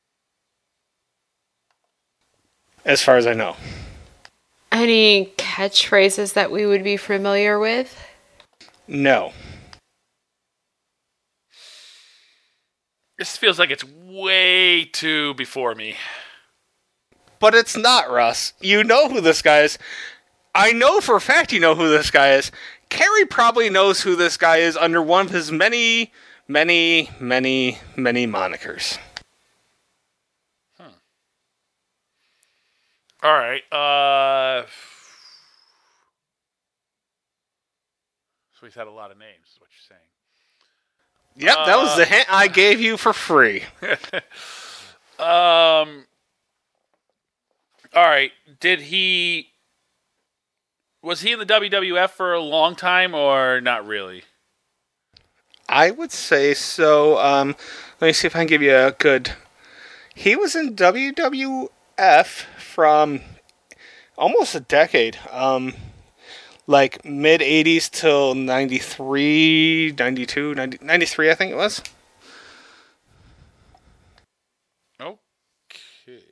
as far as I know. Any catchphrases that we would be familiar with? No. This feels like it's way too before me. But it's not, Russ. You know who this guy is. I know for a fact you know who this guy is. Kerry probably knows who this guy is under one of his many, many, many, many monikers. Hmm. All right. Uh, so he's had a lot of names, is what you're saying. Yep, that was the hint I gave you for free. um. All right. Did he... Was he in the W W F for a long time or not really? I would say so. Um, let me see if I can give you a good... He was in W W F from almost a decade. Um, like mid-eighties till ninety-three, ninety-two, ninety, ninety-three, I think it was. Okay.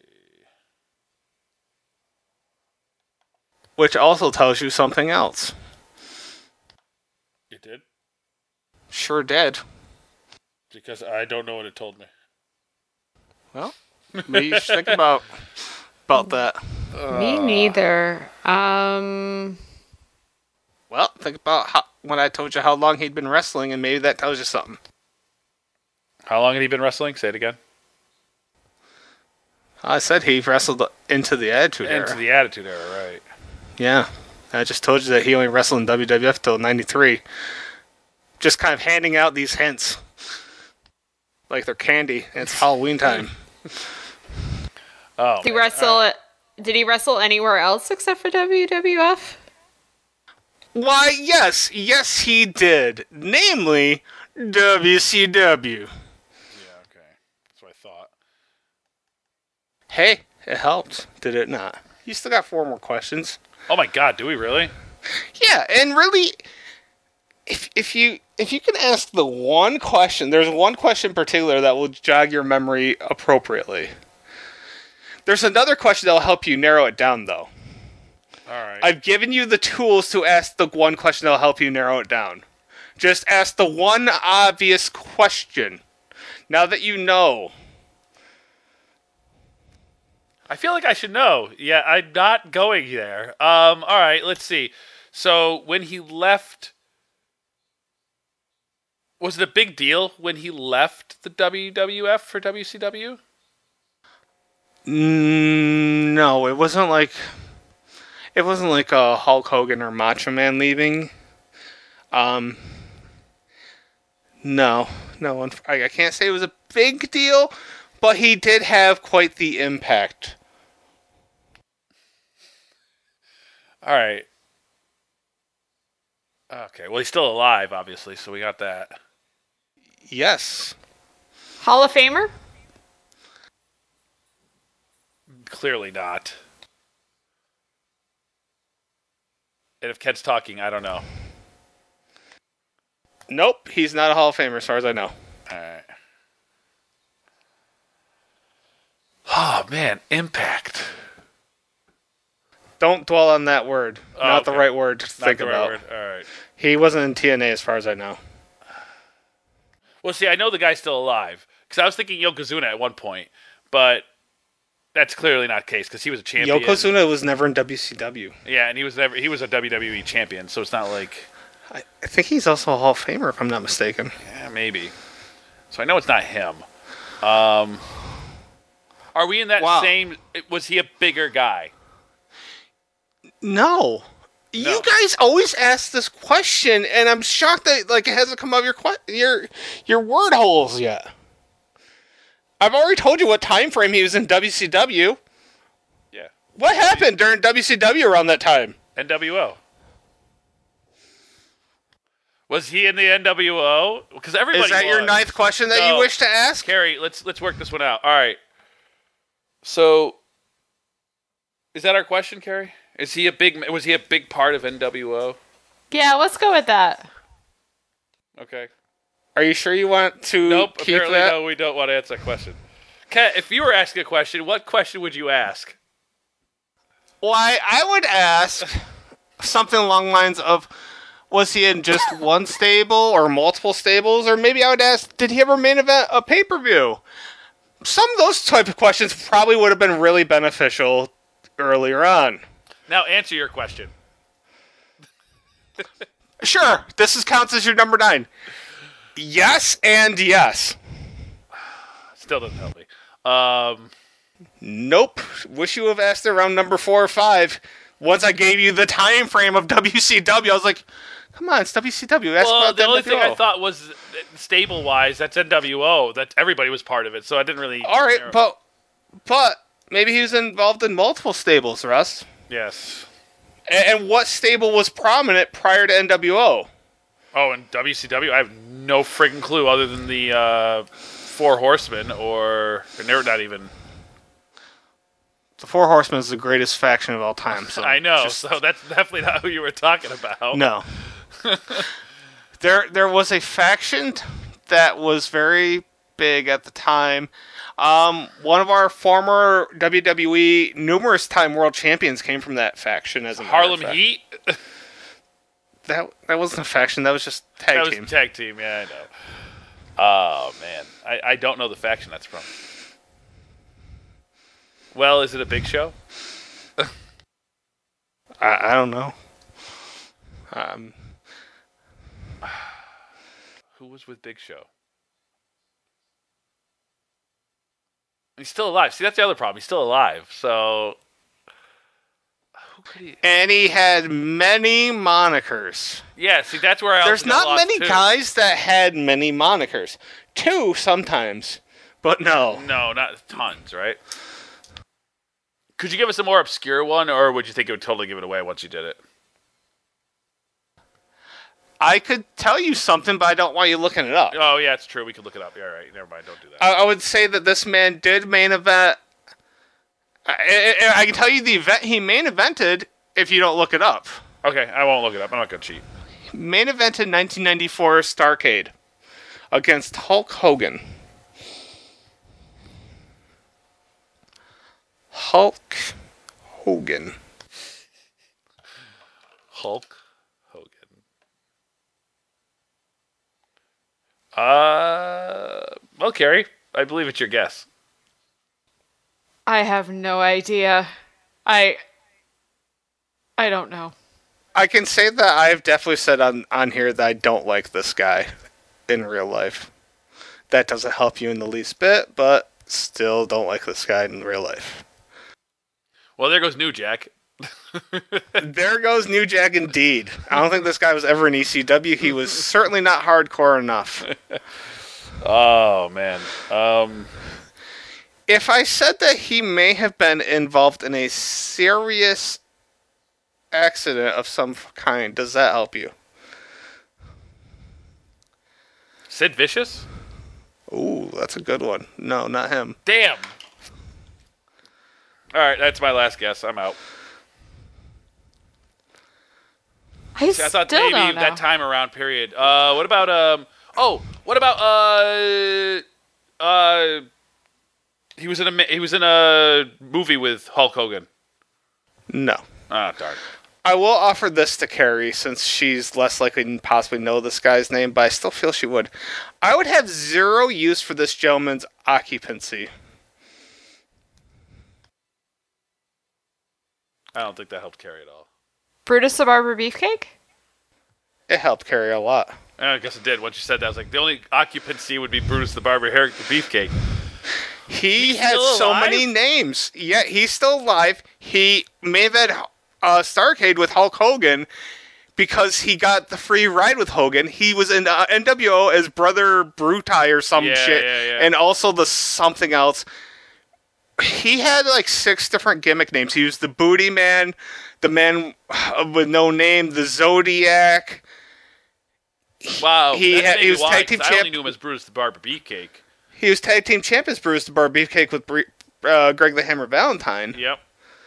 Which also tells you something else. It did? Sure did. Because I don't know what it told me. Well, maybe you should think about, about that. Me neither. Um, Well, think about how, when I told you how long he'd been wrestling, and maybe that tells you something. How long had he been wrestling? Say it again. I said he wrestled into the Attitude Era. Into the Attitude Era, right. Yeah. I just told you that he only wrestled in W W F till ninety-three. Just kind of handing out these hints. Like they're candy, and it's Halloween time. Oh, did he man. wrestle? All right. Did he wrestle anywhere else except for W W F? Why, yes. Yes, he did. Namely, W C W. Yeah, okay. That's what I thought. Hey, it helped, did it not? You still got four more questions. Oh my god, do we really? Yeah, and really, if if you if you can ask the one question, there's one question in particular that will jog your memory appropriately. There's another question that will help you narrow it down, though. All right. I've given you the tools to ask the one question that will help you narrow it down. Just ask the one obvious question. Now that you know. I feel like I should know. Yeah, I'm not going there. Um, all right, let's see. So when he left, was it a big deal when he left the W W F for W C W? Mm, no, it wasn't like it wasn't like a Hulk Hogan or Macho Man leaving. Um, no, no, I, I can't say it was a big deal, but he did have quite the impact. All right. Okay, well, he's still alive, obviously, so we got that. Yes. Hall of Famer? Clearly not. And if Ken's talking, I don't know. Nope, he's not a Hall of Famer as far as I know. All right. Oh, man, impact. Don't dwell on that word. Oh, Not the okay. right word to Not think the right about. word. All right. He wasn't in T N A as far as I know. Well, see, I know the guy's still alive because I was thinking Yokozuna at one point, but that's clearly not the case because he was a champion. Yokozuna was never in W C W. Yeah, and he was never he was a W W E champion, so it's not like I, I think he's also a Hall of Famer, if I'm not mistaken. yeah, maybe. So I know it's not him. Um, are we in that Wow. same? Was he a bigger guy? No. No. You guys always ask this question, and I'm shocked that like it hasn't come out of your que- your your word holes yet. I've already told you what time frame he was in W C W. Yeah, What happened during W C W around that time? N W O. Was he in the N W O? Because everybody Is that your was. ninth question that you No. wish to ask? Carrie, let's let's work this one out. All right. So, is that our question, Carrie? Is he a big? Was he a big part of N W O? Yeah, let's go with that. Okay. Are you sure you want to Nope. keep Apparently, that? no. We don't want to answer that question. Kat, if you were asking a question, what question would you ask? Why, I would ask something along the lines of, was he in just one stable or multiple stables? Or maybe I would ask, did he ever main event a pay-per-view? Some of those type of questions probably would have been really beneficial earlier on. Now answer your question. Sure, this is counts as your number nine. Yes and yes. Still doesn't help me. Um, Nope. Wish you would have asked around number four or five. Once I gave you the time frame of W C W, I was like, come on, it's W C W. Ask well, about the only N W O. thing I thought was stable wise, that's N W O. That everybody was part of it, so I didn't really. All right, but but maybe he was involved in multiple stables, Russ. Yes. And, and what stable was prominent prior to N W O? Oh, and W C W, I have no friggin' clue other than the uh, Four Horsemen, or and they're not even. The Four Horsemen is the greatest faction of all time. So I know, just- so that's definitely not who you were talking about. no. there there was a faction that was very big at the time. Um, one of our former W W E numerous time world champions came from that faction as a matter of Harlem fact. Heat. That that wasn't a faction. That was just tag that was team. tag team. Yeah, I know. Oh man, I, I don't know the faction that's from. Well, is it a big show? I, I don't know. Um, Who was with Big Show? He's still alive. See, that's the other problem. He's still alive. So, who could he? and he had many monikers. Yeah. See, that's where I. There's also got not lost, many too. guys that had many monikers. Two sometimes, but no. No, not tons, right? Could you give us a more obscure one, or would you think it would totally give it away once you did it? I could tell you something, but I don't want you looking it up. Oh, yeah, it's true. We could look it up. Yeah, all right. Never mind. Don't do that. I, I would say that this man did main event. I, I, I can tell you the event he main evented if you don't look it up. Okay, I won't look it up. I'm not going to cheat. Main evented nineteen ninety-four Starrcade against Hulk Hogan. Hulk Hogan. Hulk Hogan. Uh, well, Carrie, I believe it's your guess. I have no idea. I I don't know. I can say that I've definitely said on, on here that I don't like this guy in real life. That doesn't help you in the least bit, but still don't like this guy in real life. Well, there goes New Jack. There goes New Jack indeed. I don't think this guy was ever in E C W. He was certainly not hardcore enough. Oh, man. Um, If I said that he may have been involved in a serious accident of some kind, does that help you? Sid Vicious? Ooh, that's a good one. No, not him. Damn. All right, that's my last guess. I'm out. I See, I thought still maybe don't know. that time around period. Uh, what about um? Oh, what about uh? Uh, he was in a ma- he was in a movie with Hulk Hogan. No. Ah, darn. I will offer this to Carrie since she's less likely to possibly know this guy's name, but I still feel she would. I would have zero use for this gentleman's occupancy. I don't think that helped Carrie at all. Brutus the Barber Beefcake? It helped Carrie a lot. I guess it did. Once you said that, I was like, the only occupancy would be Brutus the Barber Hair Beefcake. He He's had still so alive? many names. Yeah, he's still alive. He may have had uh, Starrcade with Hulk Hogan because he got the free ride with Hogan. He was in uh, N W O as Brother Brutai or some Yeah, shit, yeah, yeah. and also the something else. He had like six different gimmick names. He was the Booty Man, the Man with No Name, the Zodiac. Wow. He That's had- maybe he was why, tag team 'cause I only champ- knew him as Brutus the Barber Beefcake. He was tag team champions, Bruce the Bar Beefcake with Bre- uh, Greg the Hammer Valentine. Yep.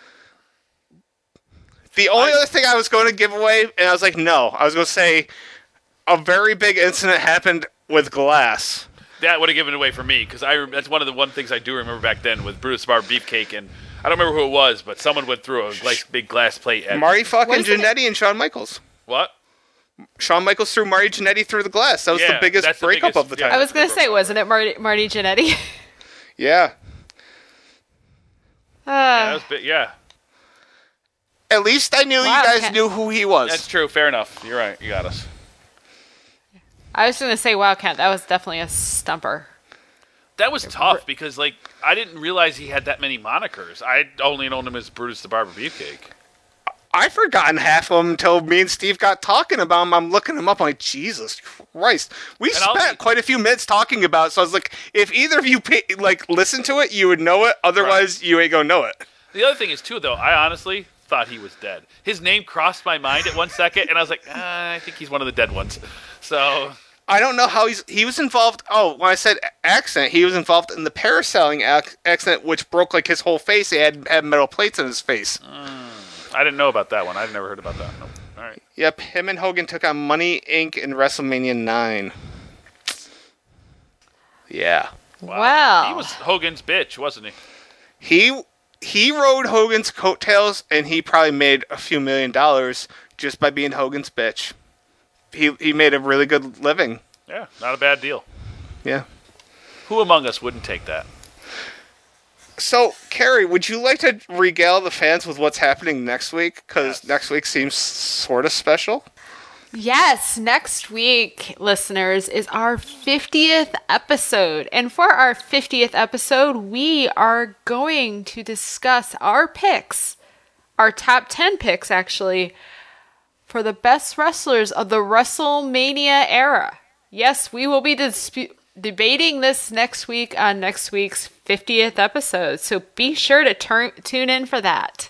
The only I- other thing I was going to give away, and I was like, no, I was going to say a very big incident happened with Glass. That would have given it away for me because I rem- that's one of the one things I do remember back then with Brutus the Barber Beefcake, and I don't remember who it was, but someone went through a like, big glass plate. At, Marty fucking Wasn't it- Jannetty and Shawn Michaels. what? Shawn Michaels threw Marty Jannetty through the glass. That was Yeah, the biggest that's the breakup biggest- of the yeah. time. I was going to say, wasn't it Marty, Marty Jannetty? Yeah. uh, Yeah, that was big, yeah. At least I knew Wow, you guys Ken- knew who he was. That's true. Fair enough. You're right. You got us. I was going to say, wow, Kent, that was definitely a stumper. That was tough because like I didn't realize he had that many monikers. I only known him as Brutus the Barber Beefcake. I'd forgotten half of them until me and Steve got talking about him. I'm looking him up. I'm like, Jesus Christ. We And I'll spent be- quite a few minutes talking about it. So I was like, if either of you pay, like listen to it, you would know it. Otherwise, you ain't gonna know it. The other thing is too, though. I honestly thought he was dead. His name crossed my mind at one second, and I was like, ah, I think he's one of the dead ones. So I don't know how he's he was involved. Oh, when I said accident, he was involved in the parasailing ac- accident, which broke like his whole face. He had had metal plates in his face. I didn't know about that one. I'd never heard about that. Nope. All right. Yep, him and Hogan took on Money Incorporated in WrestleMania nine. Yeah, Wow. He was Hogan's bitch, wasn't he? he he rode Hogan's coattails, and he probably made a few million dollars just by being Hogan's bitch. He he made a really good living. Yeah, not a bad deal. Yeah. Who among us wouldn't take that? So, Carrie, would you like to regale the fans with what's happening next week? Because Yes. next week seems sort of special. Yes, next week, listeners, is our fiftieth episode. And for our fiftieth episode, we are going to discuss our picks, our top ten picks, actually, for the best wrestlers of the WrestleMania era. Yes, we will be dispu- debating this next week on next week's fiftieth episode. So be sure to turn tune in for that.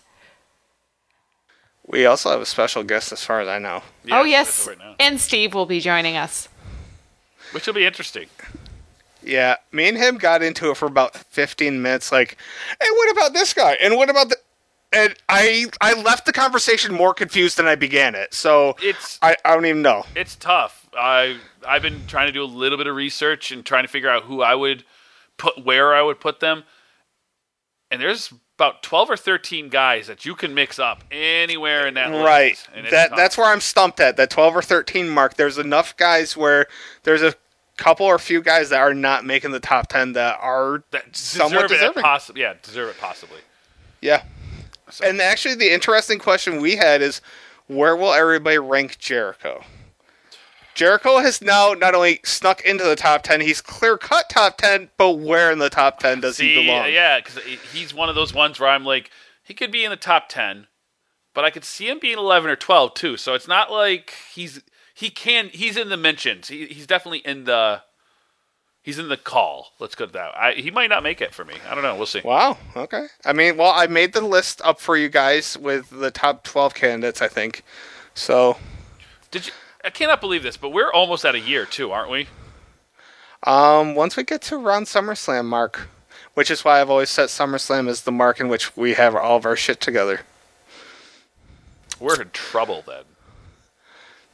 We also have a special guest, as far as I know. oh, that's yes. right now. And Steve will be joining us. Which will be interesting. Yeah, me and him got into it for about fifteen minutes. Like, hey, what about this guy? And what about the? And I I left the conversation more confused than I began it. So It's I, I don't even know. it's tough. I I've been trying to do a little bit of research and trying to figure out who I would put where I would put them. And there's about twelve or thirteen guys that you can mix up anywhere in that Right. list. And it's That tough. that's where I'm stumped at. That twelve or thirteen mark. There's enough guys where there's a couple or few guys that are not making the top ten that are that somewhat deserve it deserving. possibly. Yeah, deserve it possibly. Yeah. So- And actually, the interesting question we had is, where will everybody rank Jericho? Jericho has now not only snuck into the top ten, he's clear cut top ten, but where in the top ten does See, he belong? yeah, because he's one of those ones where I'm like, he could be in the top ten, but I could see him being eleven or twelve too. So it's not like he's he can he's in the mentions. He, he's definitely in the he's in the call. Let's go to that. I, he might not make it for me. I don't know. We'll see. Wow, okay. I mean, well, I made the list up for you guys with the top twelve candidates, I think. So, Did you? I cannot believe this, but we're almost at a year too, aren't we? um, once we get to around SummerSlam mark, which is why I've always set SummerSlam as the mark in which we have all of our shit together. We're in trouble then.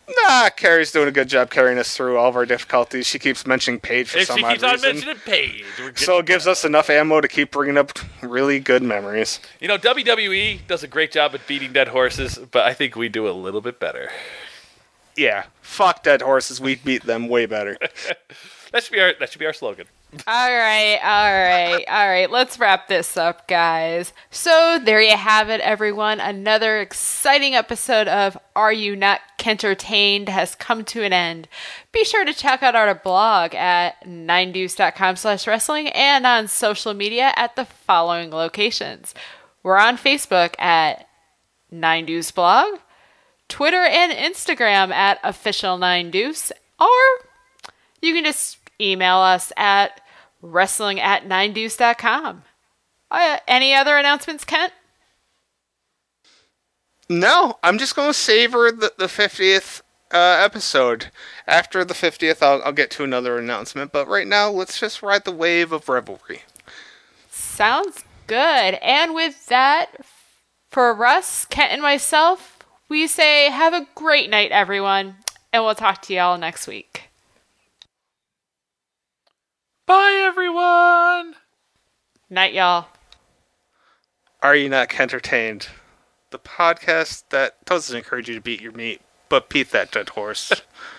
Nah, Carrie's doing a good job carrying us through all of our difficulties. She keeps mentioning Paige for If some she odd keeps on reason. mentioning Paige, we're good. So it gives us enough ammo to keep bringing up really good memories. You know, W W E does a great job at beating dead horses, but I think we do a little bit better. Yeah, fuck dead horses. We beat them way better. That should be our that should be our slogan. All right, all right, all right. Let's wrap this up, guys. So there you have it, everyone. Another exciting episode of Are You Not Kentertained has come to an end. Be sure to check out our blog at nine deuce dot com slash wrestling and on social media at the following locations. We're on Facebook at nine deuce blog, Twitter and Instagram at official nine deuce, or you can just email us at wrestling at nine deuce dot com. Uh, any other announcements, Kent? No, I'm just going to savor the, the fiftieth uh, episode. After the fiftieth, I'll, I'll get to another announcement. But right now, let's just ride the wave of revelry. Sounds good. And with that, for Russ, Kent, and myself, we say have a great night, everyone. And we'll talk to y'all next week. Bye, everyone. Night, y'all. Are You Not Entertained? The podcast that doesn't encourage you to beat your meat, but beat that dead horse.